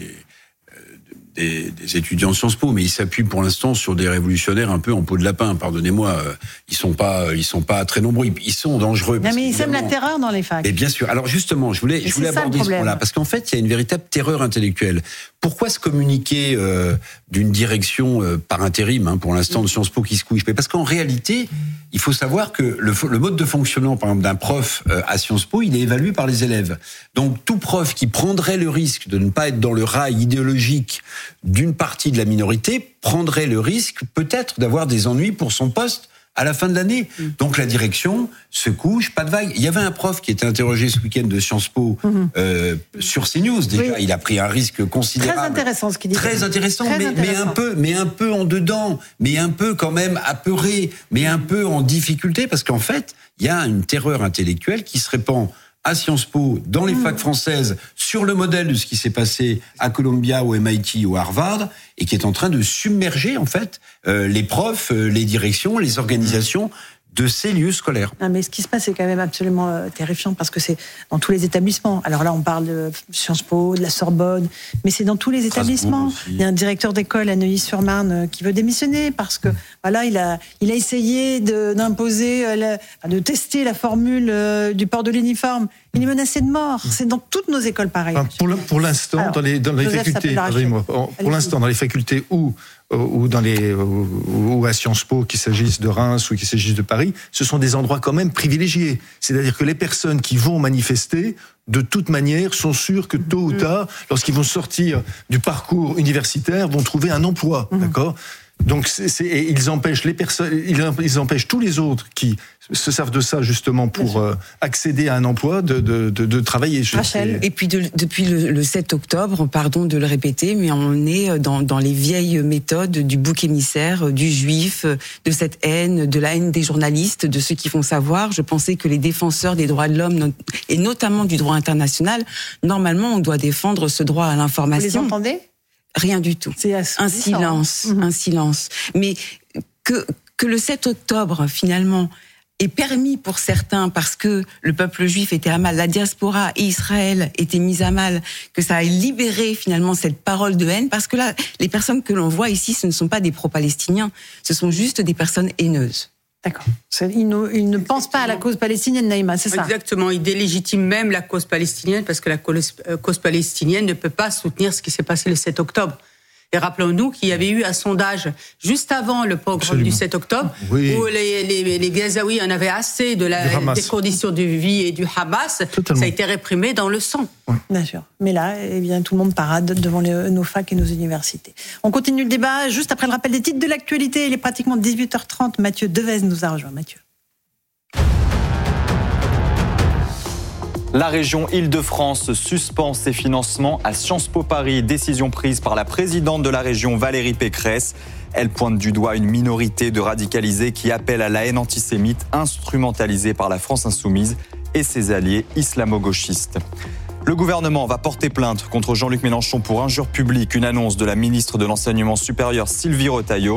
des des étudiants de Sciences Po, mais il s'appuie pour l'instant sur des révolutionnaires un peu en peau de lapin. Pardonnez-moi, ils sont pas, ils sont pas très nombreux. Ils sont dangereux. Non, mais ils sèment la terreur dans les facs. Mais bien sûr. Alors justement, je voulais, je voulais aborder ce point-là parce qu'en fait, il y a une véritable terreur intellectuelle. Pourquoi se communiquer euh, d'une direction euh, par intérim, hein, pour l'instant, de Sciences Po qui se couche ? Parce qu'en réalité, il faut savoir que le, le mode de fonctionnement, par exemple, d'un prof euh, à Sciences Po, il est évalué par les élèves. Donc, tout prof qui prendrait le risque de ne pas être dans le rail idéologique d'une partie de la minorité prendrait le risque, peut-être, d'avoir des ennuis pour son poste à la fin de l'année. Donc la direction se couche, pas de vague. Il y avait un prof qui était interrogé ce week-end de Sciences Po mmh. euh, sur CNews. Déjà, oui. il a pris un risque considérable. Très intéressant ce qu'il dit. Très intéressant, Très mais, intéressant. mais un peu, mais un peu en dedans, mais un peu quand même apeuré, mais un peu en difficulté, parce qu'en fait, il y a une terreur intellectuelle qui se répand à Sciences Po, dans les mmh. facs françaises, sur le modèle de ce qui s'est passé à Columbia, au M I T, au Harvard, et qui est en train de submerger, en fait, euh, les profs, euh, les directions, les organisations de ces lieux scolaires. Non, mais ce qui se passe, c'est quand même absolument euh, terrifiant, parce que c'est dans tous les établissements. Alors là, on parle de Sciences Po, de la Sorbonne, mais c'est dans tous les établissements. Il y a un directeur d'école à Neuilly-sur-Marne euh, qui veut démissionner, parce que voilà, il a, il a essayé de, d'imposer, euh, la, de tester la formule euh, du port de l'uniforme. Il est menacé de mort. C'est dans toutes nos écoles pareilles. Enfin, pour, le, pour l'instant, Alors, dans les, dans les facultés, pardonnez-moi, pour l'instant, dans les facultés où ou dans les ou à Sciences Po, qu'il s'agisse de Reims ou qu'il s'agisse de Paris, ce sont des endroits quand même privilégiés. C'est-à-dire que les personnes qui vont manifester, de toute manière, sont sûres que tôt ou tard, lorsqu'ils vont sortir du parcours universitaire, vont trouver un emploi, mmh. d'accord ? Donc, c'est, c'est, et ils empêchent les personnes, ils empêchent tous les autres qui se servent de ça justement pour euh, accéder à un emploi de, de, de, de travailler. Rachel. Et puis de, depuis le, le sept octobre, pardon de le répéter, mais on est dans, dans les vieilles méthodes du bouc émissaire, du juif, de cette haine, de la haine des journalistes, de ceux qui font savoir. Je pensais que les défenseurs des droits de l'homme, et notamment du droit international, normalement on doit défendre ce droit à l'information. Vous les entendez ? Rien du tout. C'est un silence, mmh. un silence. Mais que que le sept octobre finalement est permis pour certains parce que le peuple juif était à mal, la diaspora et Israël étaient mis à mal, que ça a libéré finalement cette parole de haine, parce que là, les personnes que l'on voit ici, ce ne sont pas des pro-palestiniens, ce sont juste des personnes haineuses. D'accord. Ils ne, ils ne pensent pas à la cause palestinienne, Naïma, c'est ça ? Exactement. Ils délégitiment même la cause palestinienne, parce que la cause, cause palestinienne ne peut pas soutenir ce qui s'est passé le sept octobre. Et rappelons-nous qu'il y avait eu un sondage juste avant le pogrom Absolument. du sept octobre, oui. où les, les, les Gazaouis en avaient assez de la, des conditions de vie et du Hamas. Totalement. Ça a été réprimé dans le sang. Oui. Bien sûr. Mais là, eh bien, tout le monde parade devant les, nos facs et nos universités. On continue le débat juste après le rappel des titres de l'actualité. Il est pratiquement dix-huit heures trente. Mathieu Devez nous a rejoint. Mathieu. La région Île-de-France suspend ses financements à Sciences Po Paris. Décision prise par la présidente de la région, Valérie Pécresse. Elle pointe du doigt une minorité de radicalisés qui appellent à la haine antisémite, instrumentalisée par la France insoumise et ses alliés islamo-gauchistes. Le gouvernement va porter plainte contre Jean-Luc Mélenchon pour injure publique, une annonce de la ministre de l'Enseignement supérieur Sylvie Retailleau.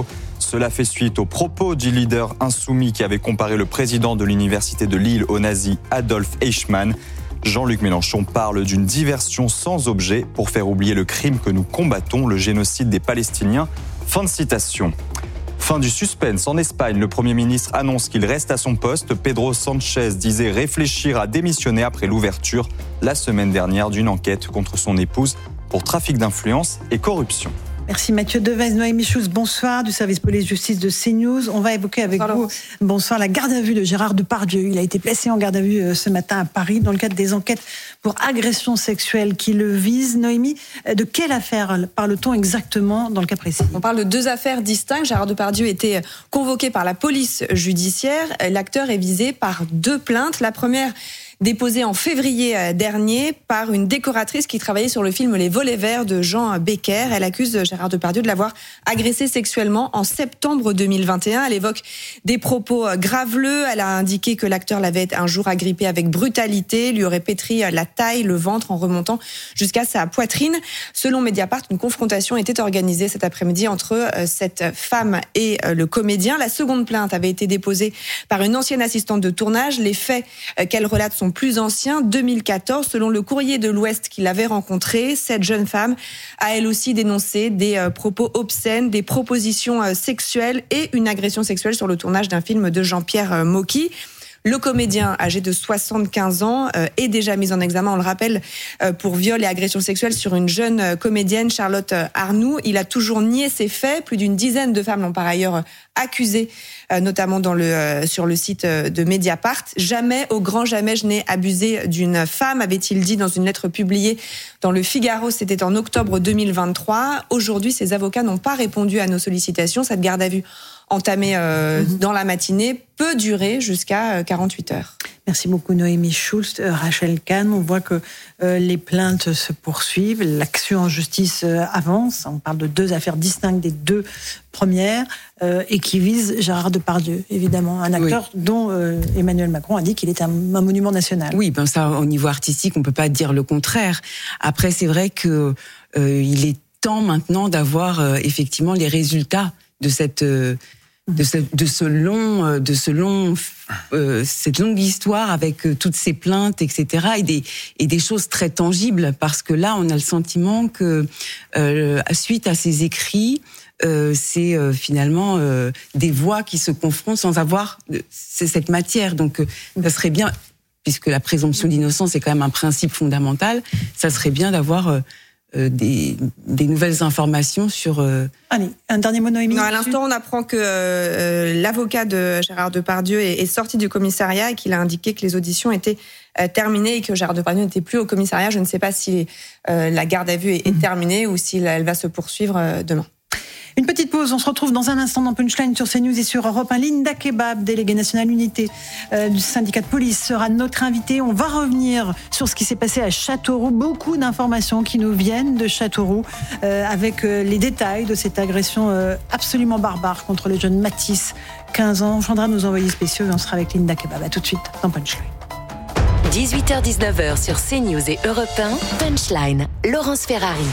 Cela fait suite aux propos du leader insoumis qui avait comparé le président de l'université de Lille au nazi Adolf Eichmann. Jean-Luc Mélenchon parle d'une diversion sans objet pour faire oublier le crime que nous combattons, le génocide des Palestiniens. Fin de citation. Fin du suspense. En Espagne, le Premier ministre annonce qu'il reste à son poste. Pedro Sánchez disait réfléchir à démissionner après l'ouverture la semaine dernière d'une enquête contre son épouse pour trafic d'influence et corruption. Merci Mathieu Devez, Noémie Schulz, bonsoir, du service police-justice de CNews. On va évoquer avec bonsoir, vous, bonsoir, la garde à vue de Gérard Depardieu. Il a été placé en garde à vue ce matin à Paris dans le cadre des enquêtes pour agression sexuelle qui le visent. Noémie, de quelle affaire parle-t-on exactement dans le cas précis ? On parle de deux affaires distinctes. Gérard Depardieu était convoqué par la police judiciaire. L'acteur est visé par deux plaintes. La première, déposée en février dernier par une décoratrice qui travaillait sur le film Les Volets Verts de Jean Becker. Elle accuse Gérard Depardieu de l'avoir agressé sexuellement en septembre deux mille vingt et un. Elle évoque des propos graveleux. Elle a indiqué que l'acteur l'avait un jour agrippé avec brutalité, lui aurait pétri la taille, le ventre en remontant jusqu'à sa poitrine. Selon Mediapart, une confrontation était organisée cet après-midi entre cette femme et le comédien. La seconde plainte avait été déposée par une ancienne assistante de tournage. Les faits qu'elle relate sont plus anciens, deux mille quatorze, selon le Courrier de l'Ouest qui l'avait rencontrée. Cette jeune femme a elle aussi dénoncé des propos obscènes, des propositions sexuelles et une agression sexuelle sur le tournage d'un film de Jean-Pierre Mocky. Le comédien, âgé de soixante-quinze ans, euh, est déjà mis en examen, on le rappelle, euh, pour viol et agression sexuelle sur une jeune euh, comédienne, Charlotte Arnoux. Il a toujours nié ces faits. Plus d'une dizaine de femmes l'ont par ailleurs euh, accusé, euh, notamment dans le, euh, sur le site euh, de Mediapart. Jamais, au grand jamais, je n'ai abusé d'une femme, avait-il dit dans une lettre publiée dans le Figaro. C'était en octobre deux mille vingt-trois. Aujourd'hui, ses avocats n'ont pas répondu à nos sollicitations. Cette garde à vue entamée euh, mmh. dans la matinée peut durer jusqu'à quarante-huit heures. Merci beaucoup Noémie Schulz. Euh, Rachel Kahn, on voit que euh, les plaintes se poursuivent, l'action en justice euh, avance. On parle de deux affaires distinctes des deux premières euh, et qui visent Gérard Depardieu, évidemment, un acteur oui. dont euh, Emmanuel Macron a dit qu'il est un, un monument national. Oui, ben ça, au niveau artistique, on peut pas dire le contraire. Après, c'est vrai que euh, il est temps maintenant d'avoir euh, effectivement les résultats de cette euh, de ce, de ce long de ce long euh, cette longue histoire avec euh, toutes ces plaintes, et cetera, et des et des choses très tangibles, parce que là on a le sentiment que euh, suite à ces écrits euh, c'est euh, finalement euh, des voix qui se confrontent sans avoir euh, c'est cette matière. Donc euh, ça serait bien, puisque la présomption d'innocence est quand même un principe fondamental, ça serait bien d'avoir euh, Des, des nouvelles informations sur... Euh... Allez, un dernier mot, Noémie. Non, à l'instant, on apprend que euh, l'avocat de Gérard Depardieu est, est sorti du commissariat et qu'il a indiqué que les auditions étaient euh, terminées et que Gérard Depardieu n'était plus au commissariat. Je ne sais pas si euh, la garde à vue est, est terminée ou si elle va se poursuivre euh, demain. Une petite pause, on se retrouve dans un instant dans Punchline sur CNews et sur Europe un. Linda Kebab, déléguée nationale unité euh, du syndicat de police, sera notre invitée. On va revenir sur ce qui s'est passé à Châteauroux. Beaucoup d'informations qui nous viennent de Châteauroux euh, avec euh, les détails de cette agression euh, absolument barbare contre le jeune Mathis, quinze ans. On rejoindra nos envoyés spéciaux et on sera avec Linda Kebab. À tout de suite dans Punchline. dix-huit heures dix-neuf heures sur CNews et Europe un. Punchline, Laurence Ferrari.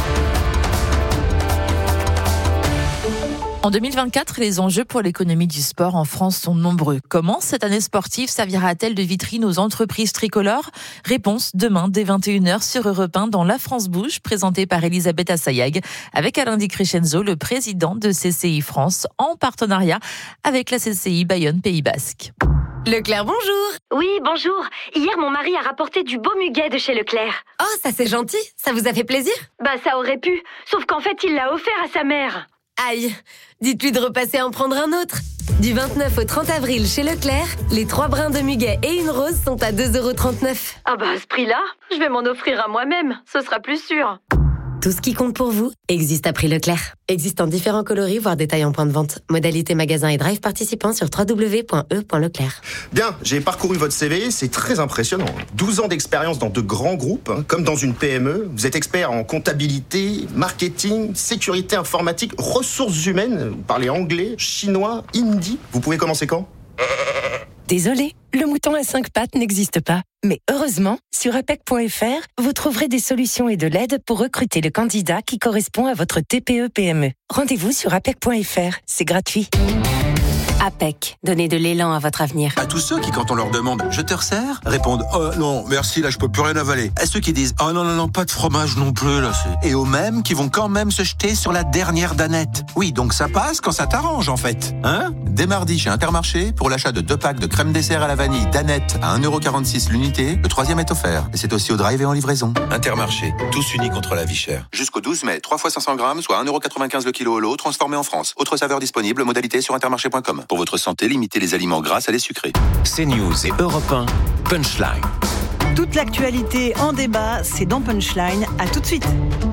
En deux mille vingt-quatre, les enjeux pour l'économie du sport en France sont nombreux. Comment cette année sportive servira-t-elle de vitrine aux entreprises tricolores ? Réponse demain dès vingt et une heures sur Europe un dans La France Bouge, présentée par Elisabeth Assayag, avec Alain Di Crescenzo, le président de C C I France, en partenariat avec la C C I Bayonne Pays Basque. Leclerc, bonjour. Oui, bonjour. Hier, mon mari a rapporté du beau muguet de chez Leclerc. Oh, ça c'est gentil. Ça vous a fait plaisir ? Bah, ça aurait pu. Sauf qu'en fait, il l'a offert à sa mère. Aïe, dites-lui de repasser en prendre un autre. Du vingt-neuf au trente avril chez Leclerc, les trois brins de muguet et une rose sont à deux euros trente-neuf. Ah bah à ce prix-là, je vais m'en offrir à moi-même, ce sera plus sûr. Tout ce qui compte pour vous existe à prix Leclerc. Existe en différents coloris, voire détails en point de vente. Modalité magasin et drive participants sur w w w point e point leclerc. Bien, j'ai parcouru votre C V, c'est très impressionnant. douze ans d'expérience dans de grands groupes, hein, comme dans une P M E. Vous êtes expert en comptabilité, marketing, sécurité informatique, ressources humaines. Vous parlez anglais, chinois, hindi. Vous pouvez commencer quand ? Désolé, le mouton à cinq pattes n'existe pas. Mais heureusement, sur A P E C point F R, vous trouverez des solutions et de l'aide pour recruter le candidat qui correspond à votre T P E P M E. Rendez-vous sur A P E C point F R, c'est gratuit. A P E C, donnez de l'élan à votre avenir. À tous ceux qui, quand on leur demande « je te resserre ?» répondent « oh non, merci, là je peux plus rien avaler ». À ceux qui disent « oh non, non, non, pas de fromage non plus, là c'est... » Et aux mêmes qui vont quand même se jeter sur la dernière danette. Oui, donc ça passe quand ça t'arrange en fait. Hein ? Dès mardi chez Intermarché, pour l'achat de deux packs de crème dessert à la vanille danette à un euro quarante-six l'unité, le troisième est offert. Et c'est aussi au drive et en livraison. Intermarché, tous unis contre la vie chère. Jusqu'au douze mai, trois fois cinq cents grammes, soit un euro quatre-vingt-quinze le kilo au lot, transformé en France. Autre saveur disponible, modalité sur intermarché point com. Pour votre santé, limitez les aliments gras à les sucrés. CNews et Europe un, Punchline. Toute l'actualité en débat, c'est dans Punchline. À tout de suite.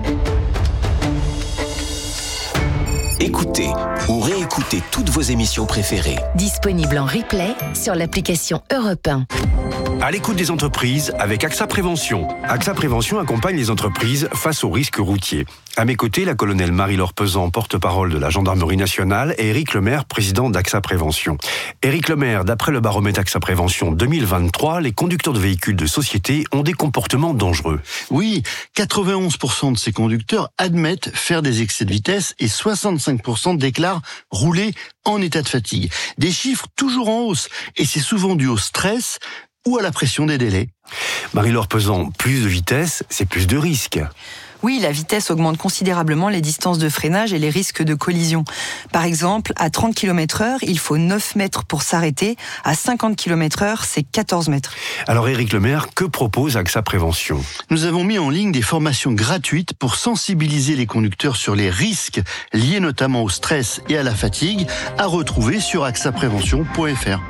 Écoutez ou réécoutez toutes vos émissions préférées. Disponible en replay sur l'application Europe un. À l'écoute des entreprises avec AXA Prévention. AXA Prévention accompagne les entreprises face aux risques routiers. À mes côtés, la colonelle Marie-Laure Pesant, porte-parole de la Gendarmerie nationale, et Éric Lemaire, président d'AXA Prévention. Éric Lemaire, d'après le baromètre AXA Prévention deux mille vingt-trois, les conducteurs de véhicules de société ont des comportements dangereux. Oui, quatre-vingt-onze pour cent de ces conducteurs admettent faire des excès de vitesse et soixante-cinq pour cent déclarent rouler en état de fatigue. Des chiffres toujours en hausse, et c'est souvent dû au stress ou à la pression des délais. Marie-Laure Pesant, plus de vitesse, c'est plus de risques. Oui, la vitesse augmente considérablement les distances de freinage et les risques de collision. Par exemple, à trente kilomètres heure, il faut neuf mètres pour s'arrêter. À cinquante kilomètres heure, c'est quatorze mètres. Alors Éric Lemaire, que propose AXA Prévention ? Nous avons mis en ligne des formations gratuites pour sensibiliser les conducteurs sur les risques liés notamment au stress et à la fatigue, à retrouver sur axa prévention point f r.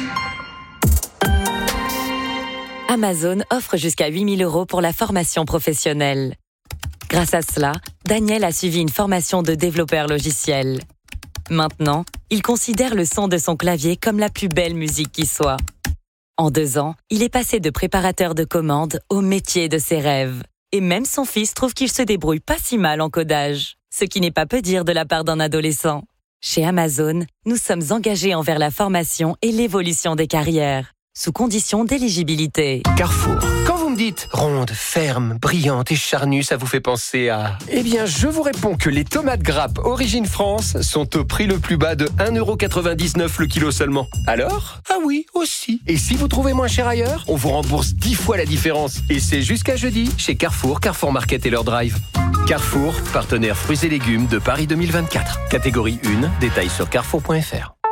Amazon offre jusqu'à huit mille euros pour la formation professionnelle. Grâce à cela, Daniel a suivi une formation de développeur logiciel. Maintenant, il considère le son de son clavier comme la plus belle musique qui soit. En deux ans, il est passé de préparateur de commandes au métier de ses rêves. Et même son fils trouve qu'il se débrouille pas si mal en codage. Ce qui n'est pas peu dire de la part d'un adolescent. Chez Amazon, nous sommes engagés envers la formation et l'évolution des carrières, sous condition d'éligibilité. Carrefour. Quand vous me dites ronde, ferme, brillante et charnue, ça vous fait penser à... Eh bien, je vous réponds que les tomates grappes Origine France sont au prix le plus bas de un euro quatre-vingt-dix-neuf le kilo seulement. Alors ? Ah oui, aussi. Et si vous trouvez moins cher ailleurs, on vous rembourse dix fois la différence. Et c'est jusqu'à jeudi chez Carrefour, Carrefour Market et leur drive. Carrefour, partenaire fruits et légumes de Paris deux mille vingt-quatre. Catégorie un, détails sur carrefour point f r.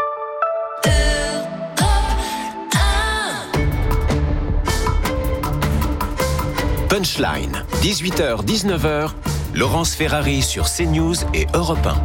Punchline, dix-huit heures dix-neuf heures, Laurence Ferrari sur CNews et Europe un.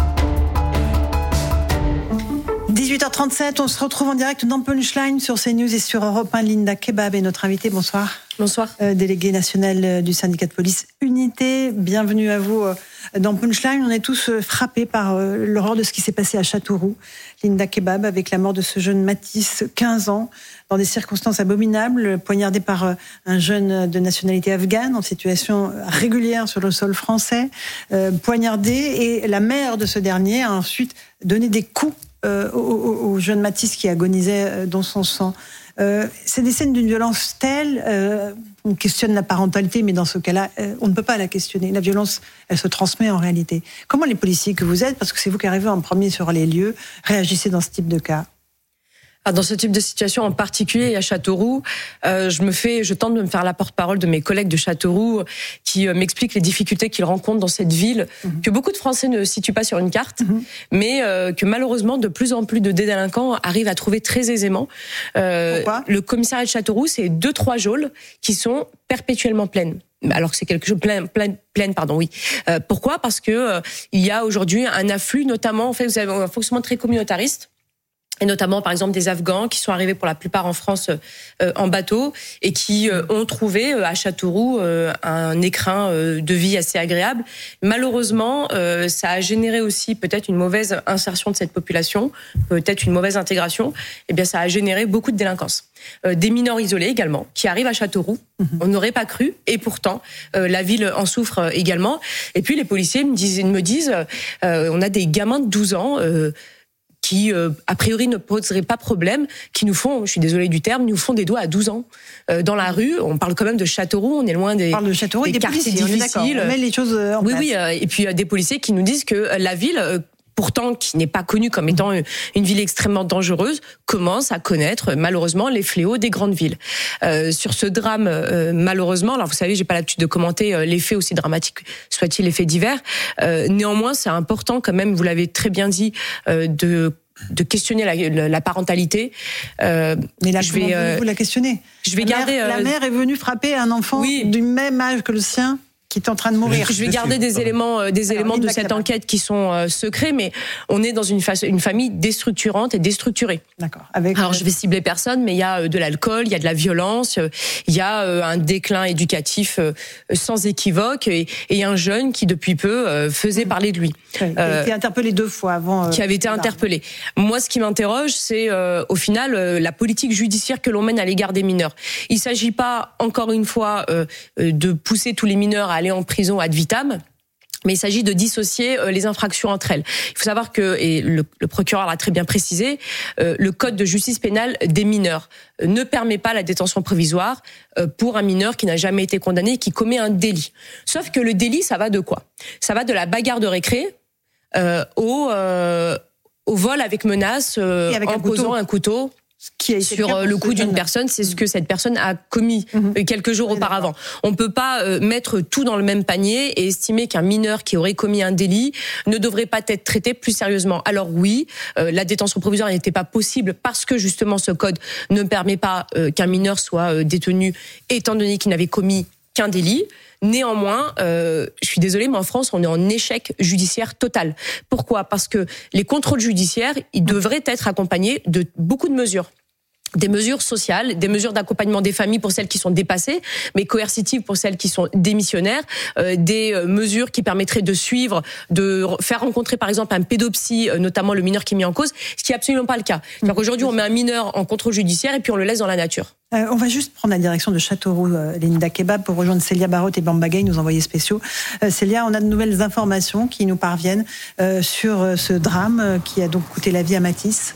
dix-huit heures trente-sept, on se retrouve en direct dans Punchline sur CNews et sur Europe un. Linda Kebab est notre invitée. Bonsoir. Bonsoir. Euh, déléguée nationale du syndicat de police Unité. Bienvenue à vous euh, dans Punchline. On est tous euh, frappés par euh, l'horreur de ce qui s'est passé à Châteauroux. Linda Kebab, avec la mort de ce jeune Mathis, quinze ans, dans des circonstances abominables, poignardé par euh, un jeune de nationalité afghane en situation régulière sur le sol français, euh, poignardé, et la mère de ce dernier a ensuite donné des coups euh, au, au, au jeune Mathis qui agonisait euh, dans son sang. Euh, c'est des scènes d'une violence telle, euh, on questionne la parentalité, mais dans ce cas-là, euh, on ne peut pas la questionner. La violence, elle se transmet en réalité. Comment les policiers que vous êtes, parce que c'est vous qui arrivez en premier sur les lieux, réagissez dans ce type de cas ? Dans ce type de situation en particulier à Châteauroux, euh, je me fais, je tente de me faire la porte-parole de mes collègues de Châteauroux qui euh, m'expliquent les difficultés qu'ils rencontrent dans cette ville, mmh. que beaucoup de Français ne situent pas sur une carte, mmh. mais euh, que malheureusement de plus en plus de délinquants arrivent à trouver très aisément. Euh, Pourquoi ? Le commissariat de Châteauroux, c'est deux trois geôles qui sont perpétuellement pleines. Alors que c'est quelque chose plein, plein, pleine, pardon, oui. Euh, pourquoi ? Parce que euh, il y a aujourd'hui un afflux, notamment, en fait, vous avez un fonctionnement très communautariste. Et notamment, par exemple, des Afghans qui sont arrivés pour la plupart en France euh, en bateau et qui euh, ont trouvé euh, à Châteauroux euh, un écrin euh, de vie assez agréable. Malheureusement, euh, ça a généré aussi peut-être une mauvaise insertion de cette population, peut-être une mauvaise intégration. Eh bien, ça a généré beaucoup de délinquance. Euh, des mineurs isolés également qui arrivent à Châteauroux. Mmh. On n'aurait pas cru, et pourtant euh, la ville en souffre également. Et puis les policiers me disent, me disent euh, on a des gamins de douze ans. Euh, qui, euh, a priori, ne poseraient pas problème, qui nous font, je suis désolée du terme, nous font des doigts à douze ans. Euh, dans la rue, on parle quand même de Châteauroux, on est loin des, on parle de Châteauroux des et des quartiers policiers, difficiles. On, on met les choses en oui, place. Oui, euh, et puis euh, des policiers qui nous disent que la ville... Euh, pourtant qui n'est pas connue comme étant une ville extrêmement dangereuse, commence à connaître malheureusement les fléaux des grandes villes. Euh, sur ce drame, euh, malheureusement, alors vous savez, j'ai pas l'habitude de commenter euh, les faits aussi dramatiques soient-ils les faits divers. Euh, néanmoins, c'est important quand même, vous l'avez très bien dit, euh, de de questionner la, la parentalité. Euh, Mais là, je comment vais, euh, voulez-vous la questionner? Je vais la garder. Mère, euh, la mère est venue frapper un enfant oui. du même âge que le sien, qui est en train de mourir. Je vais garder des éléments, euh, des Alors, éléments de cette enquête qui sont euh, secrets, mais on est dans une, phase, une famille déstructurante et déstructurée. D'accord. Avec Alors, je vais cibler personne, mais il y a euh, de l'alcool, il y a de la violence, euh, il y a euh, un déclin éducatif euh, sans équivoque, et, et un jeune qui, depuis peu, euh, faisait mmh. parler de lui. Oui, qui a été interpellé deux fois avant. Euh, qui avait été interpellé. Moi, ce qui m'interroge, c'est euh, au final euh, la politique judiciaire que l'on mène à l'égard des mineurs. Il ne s'agit pas, encore une fois, euh, de pousser tous les mineurs à aller en prison ad vitam. Mais il s'agit de dissocier les infractions entre elles. Il faut savoir que, et le, le procureur l'a très bien précisé, euh, le code de justice pénale des mineurs ne permet pas la détention provisoire pour un mineur qui n'a jamais été condamné et qui commet un délit. Sauf que le délit, ça va de quoi? Ça va de la bagarre de récré euh, au, euh, au vol avec menace, euh, avec en un posant couteau. un couteau. Qui a été sur le cou d'une personne, c'est ce que cette personne a commis mmh. quelques jours oui, auparavant. On ne peut pas euh, mettre tout dans le même panier et estimer qu'un mineur qui aurait commis un délit ne devrait pas être traité plus sérieusement. Alors oui, euh, la détention provisoire n'était pas possible parce que justement ce code ne permet pas euh, qu'un mineur soit euh, détenu étant donné qu'il n'avait commis qu'un délit. Néanmoins, euh, je suis désolée, mais en France, on est en échec judiciaire total. Pourquoi ? Parce que les contrôles judiciaires, ils devraient être accompagnés de beaucoup de mesures. Des mesures sociales, des mesures d'accompagnement des familles pour celles qui sont dépassées, mais coercitives pour celles qui sont démissionnaires, euh, des euh, mesures qui permettraient de suivre, de faire rencontrer par exemple un pédopsie, euh, notamment le mineur qui est mis en cause, ce qui est absolument pas le cas. Donc aujourd'hui, on met un mineur en contrôle judiciaire et puis on le laisse dans la nature. Euh, on va juste prendre la direction de Châteauroux, euh, Linda Kebab, pour rejoindre Célia Barotte et Bamba Gay, nos envoyés spéciaux. Euh, Célia, on a de nouvelles informations qui nous parviennent euh, sur euh, ce drame euh, qui a donc coûté la vie à Mathis.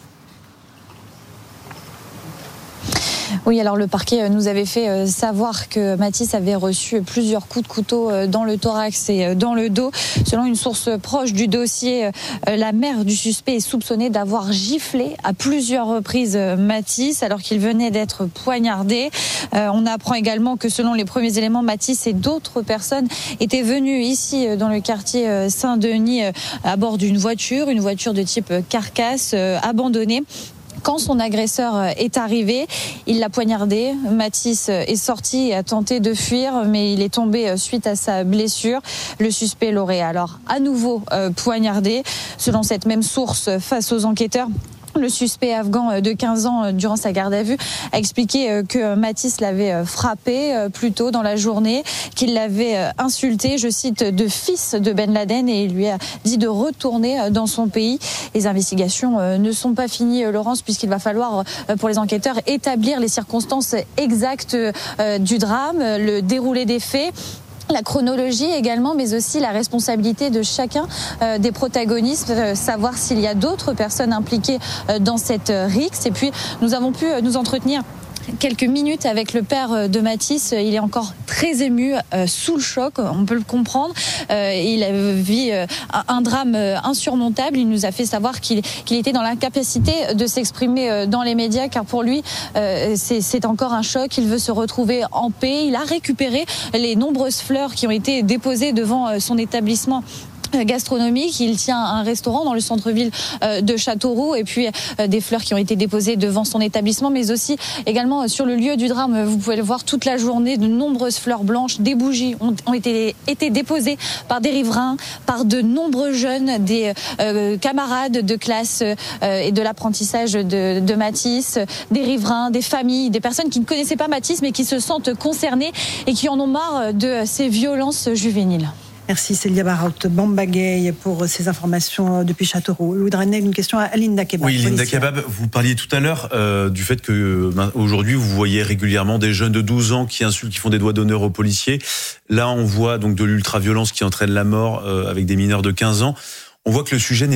Oui, alors le parquet nous avait fait savoir que Mathis avait reçu plusieurs coups de couteau dans le thorax et dans le dos. Selon une source proche du dossier, la mère du suspect est soupçonnée d'avoir giflé à plusieurs reprises Mathis alors qu'il venait d'être poignardé. On apprend également que selon les premiers éléments, Mathis et d'autres personnes étaient venus ici dans le quartier Saint-Denis à bord d'une voiture, une voiture de type carcasse abandonnée. Quand son agresseur est arrivé, il l'a poignardé. Mathis est sorti et a tenté de fuir, mais il est tombé suite à sa blessure. Le suspect l'aurait alors à nouveau poignardé. Selon cette même source, face aux enquêteurs, le suspect afghan de quinze ans, durant sa garde à vue, a expliqué que Mathis l'avait frappé plus tôt dans la journée, qu'il l'avait insulté, je cite, de fils de Ben Laden, et il lui a dit de retourner dans son pays. Les investigations ne sont pas finies, Laurence, puisqu'il va falloir, pour les enquêteurs, établir les circonstances exactes du drame, le déroulé des faits. La chronologie également, mais aussi la responsabilité de chacun euh, des protagonistes, euh, savoir s'il y a d'autres personnes impliquées euh, dans cette euh, rixe. Et puis, nous avons pu euh, nous entretenir quelques minutes avec le père de Mathis. Il est encore très ému, euh, sous le choc, on peut le comprendre. Euh, il vit euh, un drame insurmontable. Il nous a fait savoir qu'il, qu'il était dans l'incapacité de s'exprimer dans les médias, car pour lui, euh, c'est, c'est encore un choc. Il veut se retrouver en paix. Il a récupéré les nombreuses fleurs qui ont été déposées devant son établissement gastronomique. Il tient un restaurant dans le centre-ville de Châteauroux, et puis des fleurs qui ont été déposées devant son établissement, mais aussi également sur le lieu du drame. Vous pouvez le voir toute la journée, de nombreuses fleurs blanches, des bougies ont, ont été, été déposées par des riverains, par de nombreux jeunes, des euh, camarades de classe euh, et de l'apprentissage de, de Mathis, des riverains, des familles, des personnes qui ne connaissaient pas Mathis mais qui se sentent concernées et qui en ont marre de ces violences juvéniles. Merci Célia Barotte, Bamba Gay, pour ces informations depuis Châteauroux. Louis Dranel, une question à Linda Kebab. Oui, Linda Kebab, vous parliez tout à l'heure euh, du fait que ben, aujourd'hui vous voyez régulièrement des jeunes de douze ans qui insultent, qui font des doigts d'honneur aux policiers. Là, on voit donc de l'ultra-violence qui entraîne la mort euh, avec des mineurs de quinze ans. On voit que le sujet n'est pas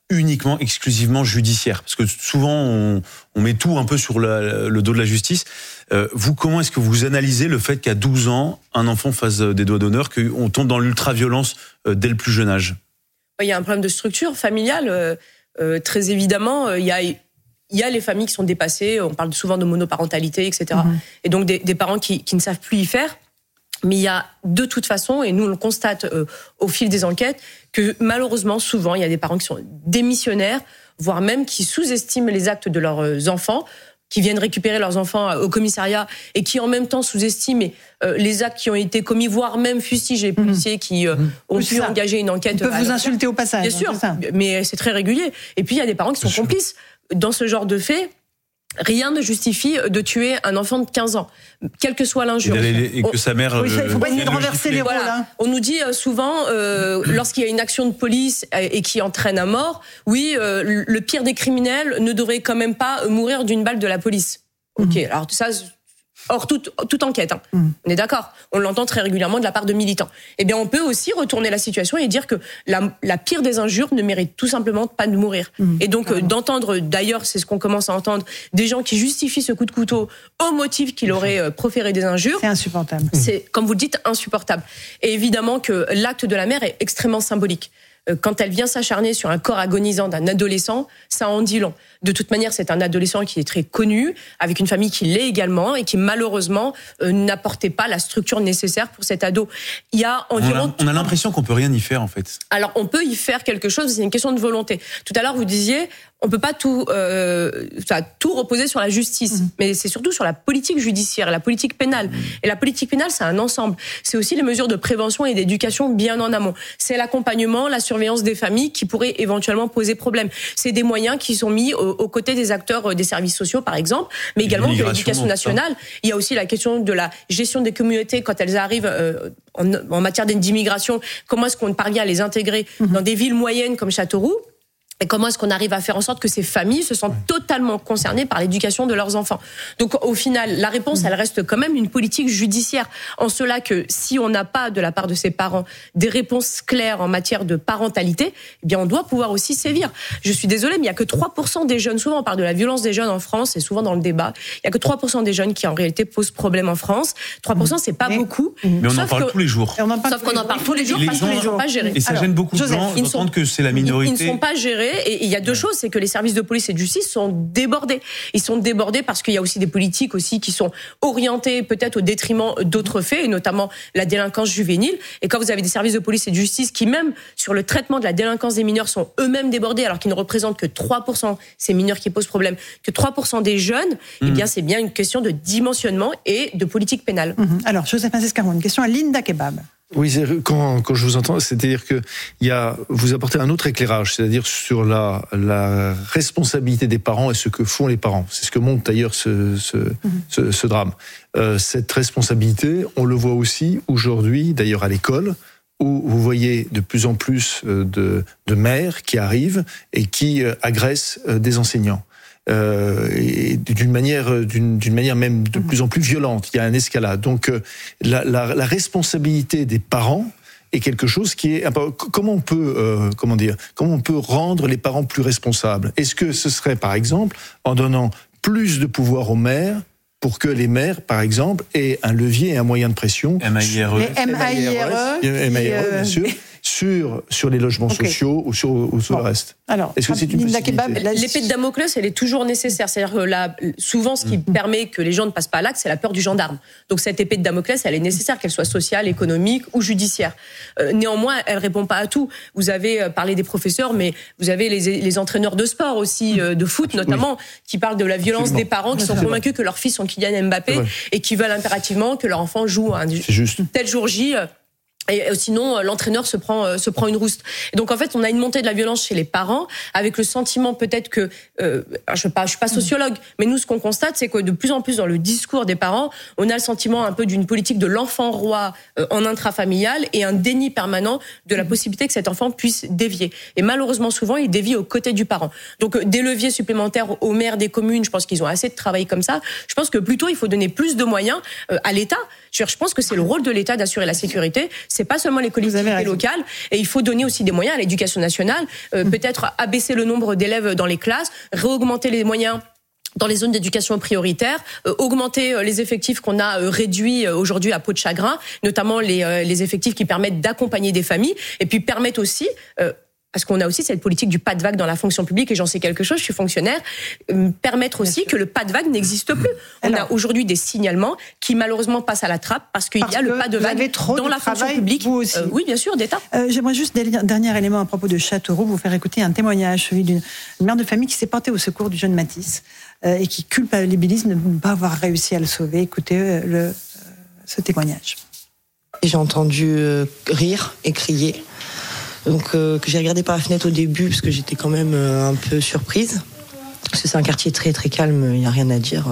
uniquement, exclusivement judiciaire? Parce que souvent, on, on met tout un peu sur la, le dos de la justice. Euh, vous, comment est-ce que vous analysez le fait qu'à douze ans, un enfant fasse des doigts d'honneur, qu'on tombe dans l'ultra-violence euh, dès le plus jeune âge? Il y a un problème de structure familiale. Euh, euh, très évidemment, il y a... Il y a les familles qui sont dépassées, on parle souvent de monoparentalité, et cetera. Mmh. Et donc des, des parents qui, qui ne savent plus y faire. Mais il y a de toute façon, et nous on le constate euh, au fil des enquêtes, que malheureusement, souvent, il y a des parents qui sont démissionnaires, voire même qui sous-estiment les actes de leurs enfants, qui viennent récupérer leurs enfants au commissariat et qui en même temps sous-estiment euh, les actes qui ont été commis, voire même fustigent les policiers mmh. qui euh, ont oui, pu ça. engager une enquête. Ils peuvent vous insulter au passage. Bien sûr, c'est mais c'est très régulier. Et puis il y a des parents qui sont Bien complices. Sûr. Dans ce genre de fait, rien ne justifie de tuer un enfant de quinze ans, quelle que soit l'injure. Et, et que on, sa mère... Il ne faut pas essayer de renverser les rôles. Voilà. On nous dit souvent, euh, lorsqu'il y a une action de police et qui entraîne à mort, oui, euh, le pire des criminels ne devrait quand même pas mourir d'une balle de la police. Ok, mmh. alors tout ça... Or, toute, toute enquête, hein. mmh. on est d'accord, on l'entend très régulièrement de la part de militants. Eh bien, on peut aussi retourner la situation et dire que la, la pire des injures ne mérite tout simplement pas de mourir. Mmh. Et donc, euh, d'entendre, d'ailleurs, c'est ce qu'on commence à entendre, des gens qui justifient ce coup de couteau au motif qu'il aurait euh, proféré des injures. C'est insupportable. C'est, comme vous le dites, insupportable. Et évidemment que l'acte de la mère est extrêmement symbolique. Quand elle vient s'acharner sur un corps agonisant d'un adolescent, ça en dit long. De toute manière, c'est un adolescent qui est très connu, avec une famille qui l'est également, et qui malheureusement euh, n'apportait pas la structure nécessaire pour cet ado. Il y a environ... On a, on a l'impression qu'on peut rien y faire, en fait. Alors, on peut y faire quelque chose, c'est une question de volonté. Tout à l'heure, vous disiez, on peut pas tout, euh, tout reposer sur la justice, mmh. mais c'est surtout sur la politique judiciaire, la politique pénale. Mmh. Et la politique pénale, c'est un ensemble. C'est aussi les mesures de prévention et d'éducation bien en amont. C'est l'accompagnement, la surveillance des familles qui pourraient éventuellement poser problème. C'est des moyens qui sont mis aux, aux côtés des acteurs des services sociaux, par exemple, mais également de l'éducation nationale. Il y a aussi la question de la gestion des communautés quand elles arrivent euh, en, en matière d'immigration. Comment est-ce qu'on parvient à les intégrer mmh. dans des villes moyennes comme Châteauroux? Et comment est-ce qu'on arrive à faire en sorte que ces familles se sentent totalement concernées par l'éducation de leurs enfants? Donc, au final, la réponse, elle reste quand même une politique judiciaire. En cela que, si on n'a pas, de la part de ses parents, des réponses claires en matière de parentalité, eh bien, on doit pouvoir aussi sévir. Je suis désolée, mais il n'y a que trois pour cent des jeunes, souvent on parle de la violence des jeunes en France, et souvent dans le débat, il n'y a que trois pour cent des jeunes qui, en réalité, posent problème en France. trois pour cent, c'est pas mais, beaucoup. Mais on en parle que, tous les jours. On en parle sauf qu'on en parle tous les jours parce qu'ils ne sont pas gérés. Et ça gêne beaucoup de gens d'entendre que c'est la minorité. Ils ne sont pas gérés. Et il y a deux ouais. choses, c'est que les services de police et de justice sont débordés. Ils sont débordés parce qu'il y a aussi des politiques aussi qui sont orientées peut-être au détriment d'autres faits, et notamment la délinquance juvénile. Et quand vous avez des services de police et de justice qui, même sur le traitement de la délinquance des mineurs, sont eux-mêmes débordés, alors qu'ils ne représentent que trois pour cent ces mineurs qui posent problème, que trois pour cent des jeunes, mmh. eh bien c'est bien une question de dimensionnement et de politique pénale. Mmh. Alors, Joseph Massescaron, une question à Linda Kebab. Oui, quand, quand je vous entends, c'est-à-dire que il y a, vous apportez un autre éclairage, c'est-à-dire sur la, la responsabilité des parents et ce que font les parents. C'est ce que montre d'ailleurs ce, ce, mmh. ce, ce drame. Euh, cette responsabilité, on le voit aussi aujourd'hui, d'ailleurs à l'école, où vous voyez de plus en plus de, de mères qui arrivent et qui agressent des enseignants. Euh, et d'une manière, d'une, d'une manière même de plus en plus violente. Il y a un escalade. Donc, euh, la, la, la responsabilité des parents est quelque chose qui est. Comment on peut, euh, comment dire, comment on peut rendre les parents plus responsables? Est-ce que ce serait, par exemple, en donnant plus de pouvoir aux mères, pour que les maires, par exemple, aient un levier et un moyen de pression. M A I R E. Les M A I R E. M A I R E, bien sûr. Sur, sur les logements okay. sociaux ou sur, ou sur bon. le reste. Alors, est-ce que c'est une possibilité? L'épée de Damoclès, elle est toujours nécessaire. C'est-à-dire que la, souvent, ce qui mmh. permet que les gens ne passent pas à l'acte, c'est la peur du gendarme. Donc cette épée de Damoclès, elle est nécessaire, qu'elle soit sociale, économique ou judiciaire. Euh, néanmoins, elle répond pas à tout. Vous avez parlé des professeurs, mais vous avez les, les entraîneurs de sport aussi, euh, de foot notamment, oui. qui parlent de la violence Absolument. des parents, qui sont convaincus que leurs fils sont Kylian Mbappé et qui veulent impérativement que leur enfant joue un tel jour J. Euh, Et sinon, l'entraîneur se prend se prend une rouste. Et donc en fait, on a une montée de la violence chez les parents, avec le sentiment peut-être que euh, je suis pas je suis pas sociologue, mais nous ce qu'on constate, c'est que de plus en plus dans le discours des parents, on a le sentiment un peu d'une politique de l'enfant roi euh, en intrafamilial et un déni permanent de la possibilité que cet enfant puisse dévier. Et malheureusement, souvent, il dévie aux côtés du parent. Donc des leviers supplémentaires aux maires des communes, je pense qu'ils ont assez de travail comme ça. Je pense que plutôt il faut donner plus de moyens euh, à l'État. Je pense que c'est le rôle de l'État d'assurer la sécurité. c'est pas seulement les collectivités locales, et il faut donner aussi des moyens à l'éducation nationale, euh, mmh. peut-être abaisser le nombre d'élèves dans les classes, réaugmenter les moyens dans les zones d'éducation prioritaire, euh, augmenter euh, les effectifs qu'on a euh, réduits euh, aujourd'hui à peau de chagrin, notamment les, euh, les effectifs qui permettent d'accompagner des familles, et puis permettre aussi... Euh, parce qu'on a aussi cette politique du pas de vague dans la fonction publique, et j'en sais quelque chose, je suis fonctionnaire, euh, permettre aussi Bien que sûr. le pas de vague n'existe plus. On Alors, a aujourd'hui des signalements qui malheureusement passent à la trappe parce qu'il parce y a le pas de vague dans la fonction publique. Vous aussi. Euh, oui, bien sûr, d'État. Euh, j'aimerais juste, dernier élément à propos de Châteauroux, vous faire écouter un témoignage, celui d'une mère de famille qui s'est portée au secours du jeune Mathis euh, et qui culpabilise de ne pas avoir réussi à le sauver. Écoutez euh, le, euh, ce témoignage. Et j'ai entendu euh, rire et crier. Donc euh, que j'ai regardé par la fenêtre au début parce que j'étais quand même euh, un peu surprise parce que c'est un quartier très très calme, il n'y a rien à dire.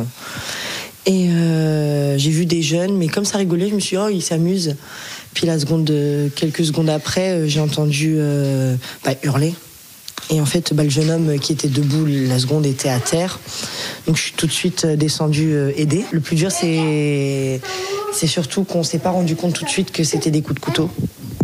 Et euh, j'ai vu des jeunes, mais comme ça rigolait, je me suis dit oh ils s'amusent. Puis la seconde, quelques secondes après, euh, j'ai entendu euh, bah, hurler. Et en fait, bah, le jeune homme qui était debout, la seconde était à terre. Donc je suis tout de suite descendue euh, aider. Le plus dur, c'est c'est surtout qu'on s'est pas rendu compte tout de suite que c'était des coups de couteau.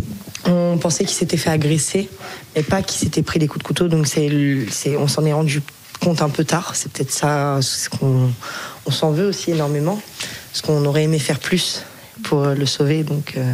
On pensait qu'il s'était fait agresser, mais pas qu'il s'était pris des coups de couteau. Donc c'est, c'est, on s'en est rendu compte un peu tard. C'est peut-être ça ce qu'on on s'en veut aussi énormément, parce qu'on aurait aimé faire plus pour le sauver. Donc euh,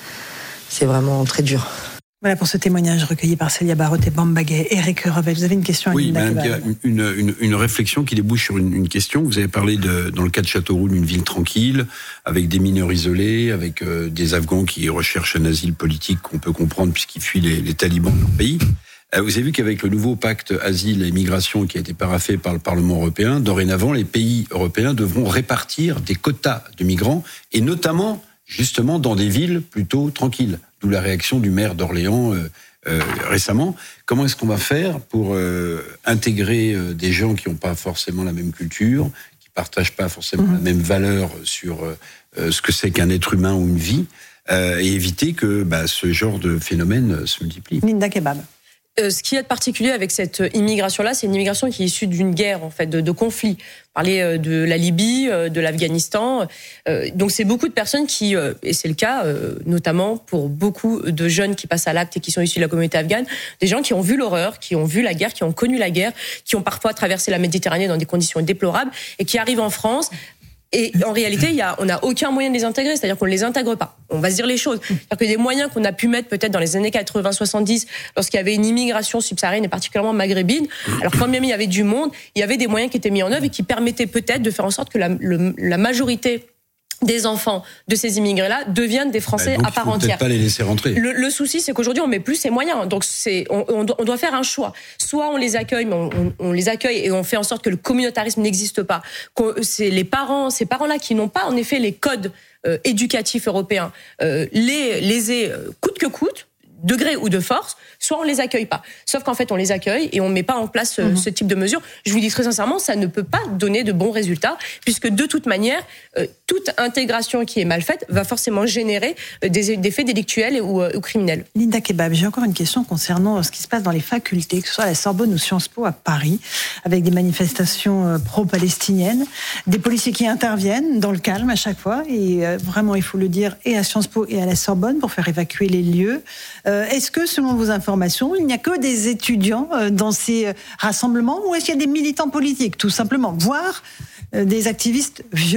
c'est vraiment très dur. Voilà pour ce témoignage recueilli par Célia Barotte et Bambagay. Éric Revel, vous avez une question à Oui, Linda madame, il y a une, une, une réflexion qui débouche sur une, une question. Vous avez parlé, de, dans le cas de Châteauroux, d'une ville tranquille, avec des mineurs isolés, avec euh, des Afghans qui recherchent un asile politique qu'on peut comprendre puisqu'ils fuient les, les talibans de leur pays. Euh, vous avez vu qu'avec le nouveau pacte asile et migration qui a été paraphé par le Parlement européen, dorénavant, les pays européens devront répartir des quotas de migrants, et notamment, justement, dans des villes plutôt tranquilles. D'où la réaction du maire d'Orléans euh, euh, récemment. Comment est-ce qu'on va faire pour euh, intégrer euh, des gens qui n'ont pas forcément la même culture, qui ne partagent pas forcément mmh. la même valeur sur euh, ce que c'est qu'un être humain ou une vie, euh, et éviter que bah, ce genre de phénomène se multiplie. Linda Kebab. Euh, ce qui est de particulier avec cette immigration-là, c'est une immigration qui est issue d'une guerre, en fait, de, de conflits. Parler de la Libye, de l'Afghanistan. Donc c'est beaucoup de personnes qui, et c'est le cas notamment pour beaucoup de jeunes qui passent à l'acte et qui sont issus de la communauté afghane, des gens qui ont vu l'horreur, qui ont vu la guerre, qui ont connu la guerre, qui ont parfois traversé la Méditerranée dans des conditions déplorables et qui arrivent en France. Et en réalité, il y a, on n'a aucun moyen de les intégrer, c'est-à-dire qu'on ne les intègre pas. On va se dire les choses. C'est-à-dire que des moyens qu'on a pu mettre peut-être dans les années quatre-vingts soixante-dix, lorsqu'il y avait une immigration subsaharienne et particulièrement maghrébine, alors quand même il y avait du monde, il y avait des moyens qui étaient mis en œuvre et qui permettaient peut-être de faire en sorte que la, le, la majorité des enfants de ces immigrés-là deviennent des Français bah à part entière. entière. Peut-être pas les laisser rentrer. Le, le souci, c'est qu'aujourd'hui, on met plus ces moyens. Donc, c'est, on, on, doit, on doit faire un choix. Soit on les accueille, mais on, on, on les accueille et on fait en sorte que le communautarisme n'existe pas. Que c'est les parents, ces parents-là qui n'ont pas, en effet, les codes euh, éducatifs européens, euh, les, les aient euh, coûte que coûte, de gré ou de force, soit on les accueille pas. Sauf qu'en fait, on les accueille et on met pas en place euh, mmh. ce type de mesures. Je vous dis très sincèrement, ça ne peut pas donner de bons résultats, puisque de toute manière, euh, toute intégration qui est mal faite va forcément générer euh, des, des faits délictuels ou, euh, ou criminels. Linda Kebab, j'ai encore une question concernant ce qui se passe dans les facultés, que ce soit à la Sorbonne ou Sciences Po à Paris, avec des manifestations euh, pro-palestiniennes, des policiers qui interviennent dans le calme à chaque fois, et euh, vraiment, il faut le dire, et à Sciences Po et à la Sorbonne pour faire évacuer les lieux. Euh, est-ce que, selon vos informations, il n'y a que des étudiants euh, dans ces rassemblements, ou est-ce qu'il y a des militants politiques, tout simplement, voire euh, des activistes violents ?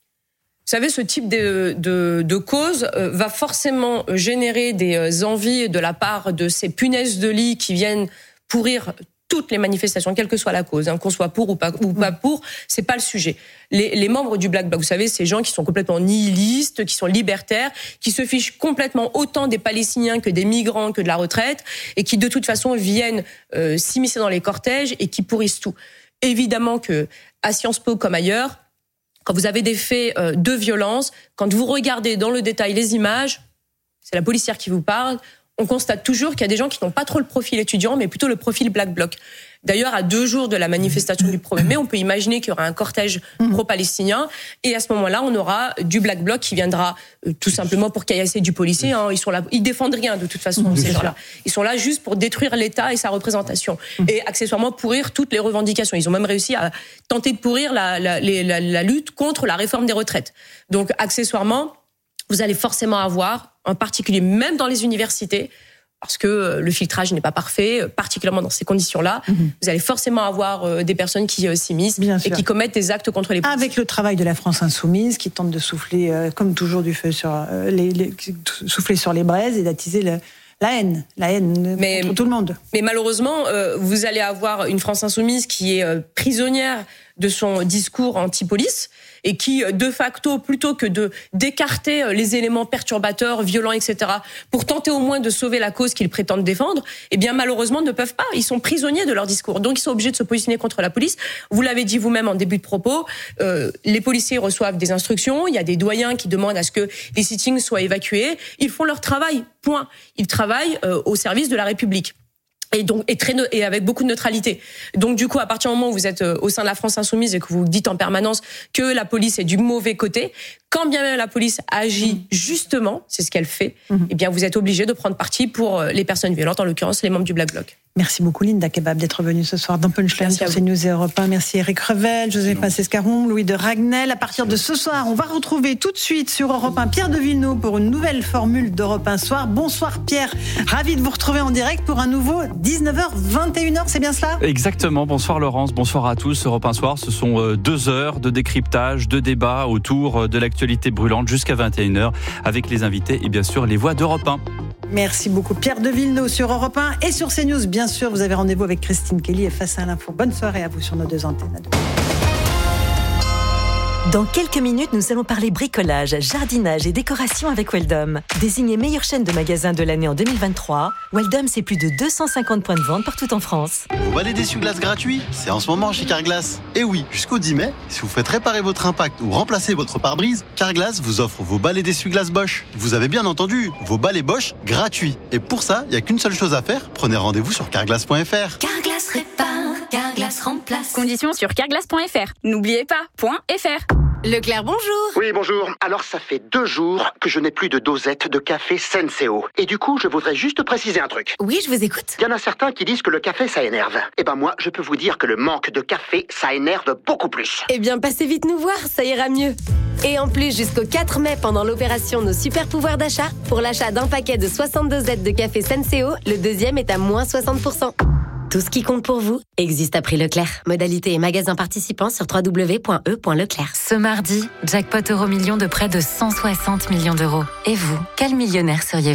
Vous savez, ce type de, de, de cause euh, va forcément générer des envies de la part de ces punaises de lit qui viennent pourrir toutes les manifestations, quelle que soit la cause, hein, qu'on soit pour ou pas, ou pas pour, c'est pas le sujet. Les, les membres du Black Bloc, vous savez, ces gens qui sont complètement nihilistes, qui sont libertaires, qui se fichent complètement autant des Palestiniens que des migrants, que de la retraite, et qui de toute façon viennent euh, s'immiscer dans les cortèges et qui pourrissent tout. Évidemment que à Sciences Po comme ailleurs, quand vous avez des faits euh, de violence, quand vous regardez dans le détail les images, c'est la policière qui vous parle, on constate toujours qu'il y a des gens qui n'ont pas trop le profil étudiant, mais plutôt le profil Black Bloc. D'ailleurs, à deux jours de la manifestation du premier mai, on peut imaginer qu'il y aura un cortège pro-palestinien, et à ce moment-là, on aura du Black Bloc qui viendra euh, tout simplement pour caillasser du policier. Hein. Ils sont là, ils défendent rien de toute façon. Ces gens-là. Ils sont là juste pour détruire l'État et sa représentation, et accessoirement pourrir toutes les revendications. Ils ont même réussi à tenter de pourrir la, la, la, la lutte contre la réforme des retraites. Donc, accessoirement, vous allez forcément avoir en particulier même dans les universités, parce que le filtrage n'est pas parfait, particulièrement dans ces conditions-là. Mmh. Vous allez forcément avoir des personnes qui s'immiscent et qui commettent des actes contre les policiers. Avec le travail de la France insoumise, qui tente de souffler, euh, comme toujours, du feu sur euh, les, les, souffler sur les braises et d'attiser le, la haine, la haine mais, contre tout le monde. Mais malheureusement, euh, vous allez avoir une France insoumise qui est euh, prisonnière de son discours anti-police et qui, de facto, plutôt que de d'écarter les éléments perturbateurs, violents, et cetera, pour tenter au moins de sauver la cause qu'ils prétendent défendre, eh bien malheureusement ne peuvent pas. Ils sont prisonniers de leur discours, donc ils sont obligés de se positionner contre la police. Vous l'avez dit vous-même en début de propos, euh, les policiers reçoivent des instructions, il y a des doyens qui demandent à ce que les sittings soient évacués. Ils font leur travail, point. Ils travaillent euh, au service de la République. Et donc, et très, et avec beaucoup de neutralité. Donc, du coup, à partir du moment où vous êtes au sein de la France insoumise et que vous dites en permanence que la police est du mauvais côté, quand bien même la police agit mmh. justement, c'est ce qu'elle fait, mmh. eh bien, vous êtes obligé de prendre parti pour les personnes violentes, en l'occurrence les membres du Black Bloc. Merci beaucoup Linda Kebab d'être venue ce soir dans Punchline sur CNews et Europe un. Merci Eric Revel, Joséph Passescaron, Louis de Ragnel. À partir de ce soir, on va retrouver tout de suite sur Europe un Pierre de Villeneuve pour une nouvelle formule d'Europe un Soir. Bonsoir Pierre, ravi de vous retrouver en direct pour un nouveau dix-neuf heures vingt et une heures, c'est bien cela ? Exactement, bonsoir Laurence, bonsoir à tous. Europe un Soir, ce sont deux heures de décryptage, de débat autour de l'actualité brûlante jusqu'à vingt et une heures avec les invités et bien sûr les voix d'Europe un. Merci beaucoup Pierre de Villeneuve sur Europe un et sur CNews. Bien sûr, vous avez rendez-vous avec Christine Kelly et Face à l'info. Bonne soirée à vous sur nos deux antennes. Dans quelques minutes, nous allons parler bricolage, jardinage et décoration avec Weldom. Désigné meilleure chaîne de magasins de l'année en deux mille vingt-trois, Weldom, c'est plus de deux cent cinquante points de vente partout en France. Vous balai d'essuie-glace gratuit, c'est en ce moment chez Carglass. Et oui, jusqu'au dix mai, si vous faites réparer votre impact ou remplacer votre pare-brise, Carglass vous offre vos balais d'essuie-glace Bosch. Vous avez bien entendu, vos balais Bosch gratuits. Et pour ça, il n'y a qu'une seule chose à faire, prenez rendez-vous sur carglass point f r. Carglass répare, Carglass remplace. Conditions sur carglass point f r. N'oubliez pas, .fr. Leclerc, bonjour. Oui, bonjour. Alors, ça fait deux jours que je n'ai plus de dosette de café Senseo. Et du coup, je voudrais juste préciser un truc. Oui, je vous écoute. Il y en a certains qui disent que le café, ça énerve. Eh ben moi, je peux vous dire que le manque de café, ça énerve beaucoup plus. Eh bien, passez vite nous voir, ça ira mieux. Et en plus, jusqu'au quatre mai, pendant l'opération Nos Super Pouvoirs d'achat, pour l'achat d'un paquet de soixante-deux Z de café Senseo, le deuxième est à moins soixante pour cent. Tout ce qui compte pour vous existe à prix Leclerc. Modalité et magasins participants sur w w w point e point leclerc. Ce mardi, jackpot euro million de près de cent soixante millions d'euros. Et vous, quel millionnaire seriez-vous ?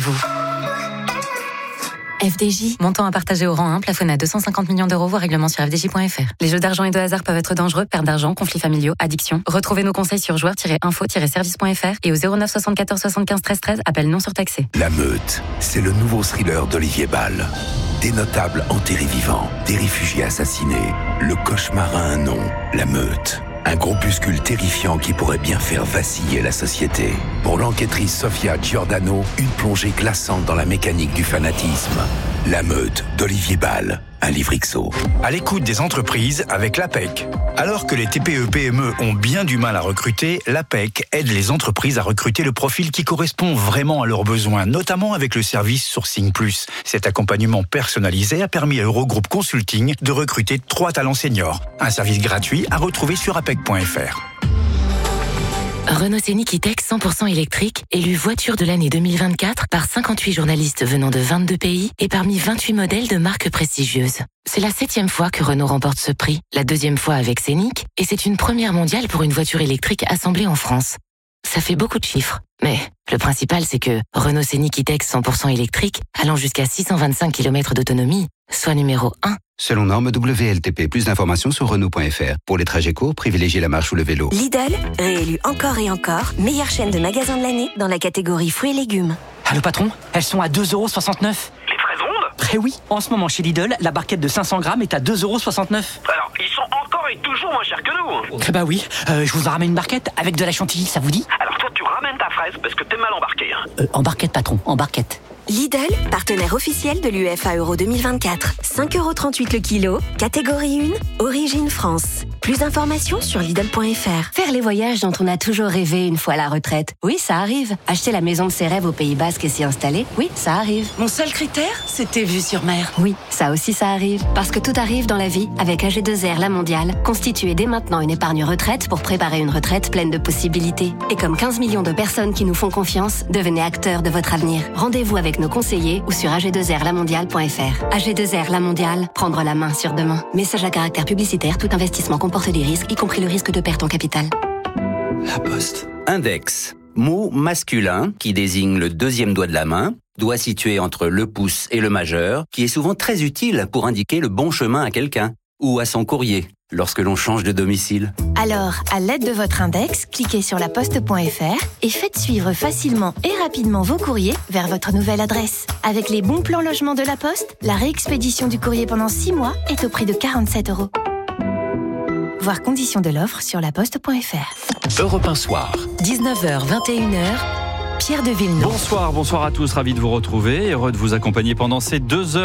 F D J, montant à partager au rang un, plafonné à deux cent cinquante millions d'euros, voire règlement sur f d j point f r. Les jeux d'argent et de hasard peuvent être dangereux, perte d'argent, conflits familiaux, addiction. Retrouvez nos conseils sur joueurs tiret info tiret service point f r et au zéro neuf soixante-quatorze soixante-quinze treize treize, appel non surtaxé. La Meute, c'est le nouveau thriller d'Olivier Ball. Des notables enterrés vivants, des réfugiés assassinés, le cauchemar a un nom, la Meute. Un groupuscule terrifiant qui pourrait bien faire vaciller la société. Pour l'enquêtrice Sofia Giordano, une plongée glaçante dans la mécanique du fanatisme. La Meute d'Olivier Ball, un livre X O. À l'écoute des entreprises avec l'A P E C. Alors que les T P E P M E ont bien du mal à recruter, l'A P E C aide les entreprises à recruter le profil qui correspond vraiment à leurs besoins, notamment avec le service Sourcing Plus. Cet accompagnement personnalisé a permis à Eurogroupe Consulting de recruter trois talents seniors. Un service gratuit à retrouver sur apec point f r. Renault Scénic E-Tech cent pour cent électrique, élu voiture de l'année deux mille vingt-quatre par cinquante-huit journalistes venant de vingt-deux pays et parmi vingt-huit modèles de marques prestigieuses. C'est la septième fois que Renault remporte ce prix, la deuxième fois avec Scénic, et c'est une première mondiale pour une voiture électrique assemblée en France. Ça fait beaucoup de chiffres, mais le principal c'est que Renault Scénic E-Tech cent pour cent électrique, allant jusqu'à six cent vingt-cinq kilomètres d'autonomie, soit numéro un. Selon norme W L T P, plus d'informations sur Renault point f r. Pour les trajets courts, privilégiez la marche ou le vélo. Lidl, réélu encore et encore, meilleure chaîne de magasins de l'année dans la catégorie fruits et légumes. Allô patron, elles sont à deux euros soixante-neuf. Les fraises rondes ? Eh oui, en ce moment chez Lidl, la barquette de cinq cents grammes est à deux euros soixante-neuf. Alors, ils sont encore et toujours moins chers que nous. Eh bah oui, euh, je vous en ramène une barquette avec de la chantilly, ça vous dit ? Alors toi, tu ramènes ta fraise parce que t'es mal embarqué. Hein. Euh, en barquette patron, en barquette. Lidl, partenaire officiel de l'U E F A Euro deux mille vingt-quatre. cinq euros trente-huit le kilo, catégorie un, origine France. Plus d'informations sur Lidl point F R. Faire les voyages dont on a toujours rêvé une fois à la retraite. Oui, ça arrive. Acheter la maison de ses rêves au Pays Basque et s'y installer. Oui, ça arrive. Mon seul critère, c'était vue sur mer. Oui, ça aussi ça arrive. Parce que tout arrive dans la vie avec A G deux R La Mondiale. Constituez dès maintenant une épargne retraite pour préparer une retraite pleine de possibilités. Et comme quinze millions de personnes qui nous font confiance, devenez acteurs de votre avenir. Rendez-vous avec nos conseillers ou sur A G deux R la mondiale point F R. A G deux R La Mondiale, prendre la main sur demain. Message à caractère publicitaire, tout investissement comporte des risques, y compris le risque de perte en capital. La Poste. Index. Mot masculin qui désigne le deuxième doigt de la main, doigt situé entre le pouce et le majeur, qui est souvent très utile pour indiquer le bon chemin à quelqu'un ou à son courrier lorsque l'on change de domicile. Alors, à l'aide de votre index, cliquez sur la poste point F R et faites suivre facilement et rapidement vos courriers vers votre nouvelle adresse. Avec les bons plans logement de la Poste, la réexpédition du courrier pendant six mois est au prix de quarante-sept euros. Voir conditions de l'offre sur la poste point F R. Europe un soir. dix-neuf heures vingt et une heures. Pierre de Villeneuve. Bonsoir, bonsoir à tous, ravi de vous retrouver, heureux de vous accompagner pendant ces deux heures.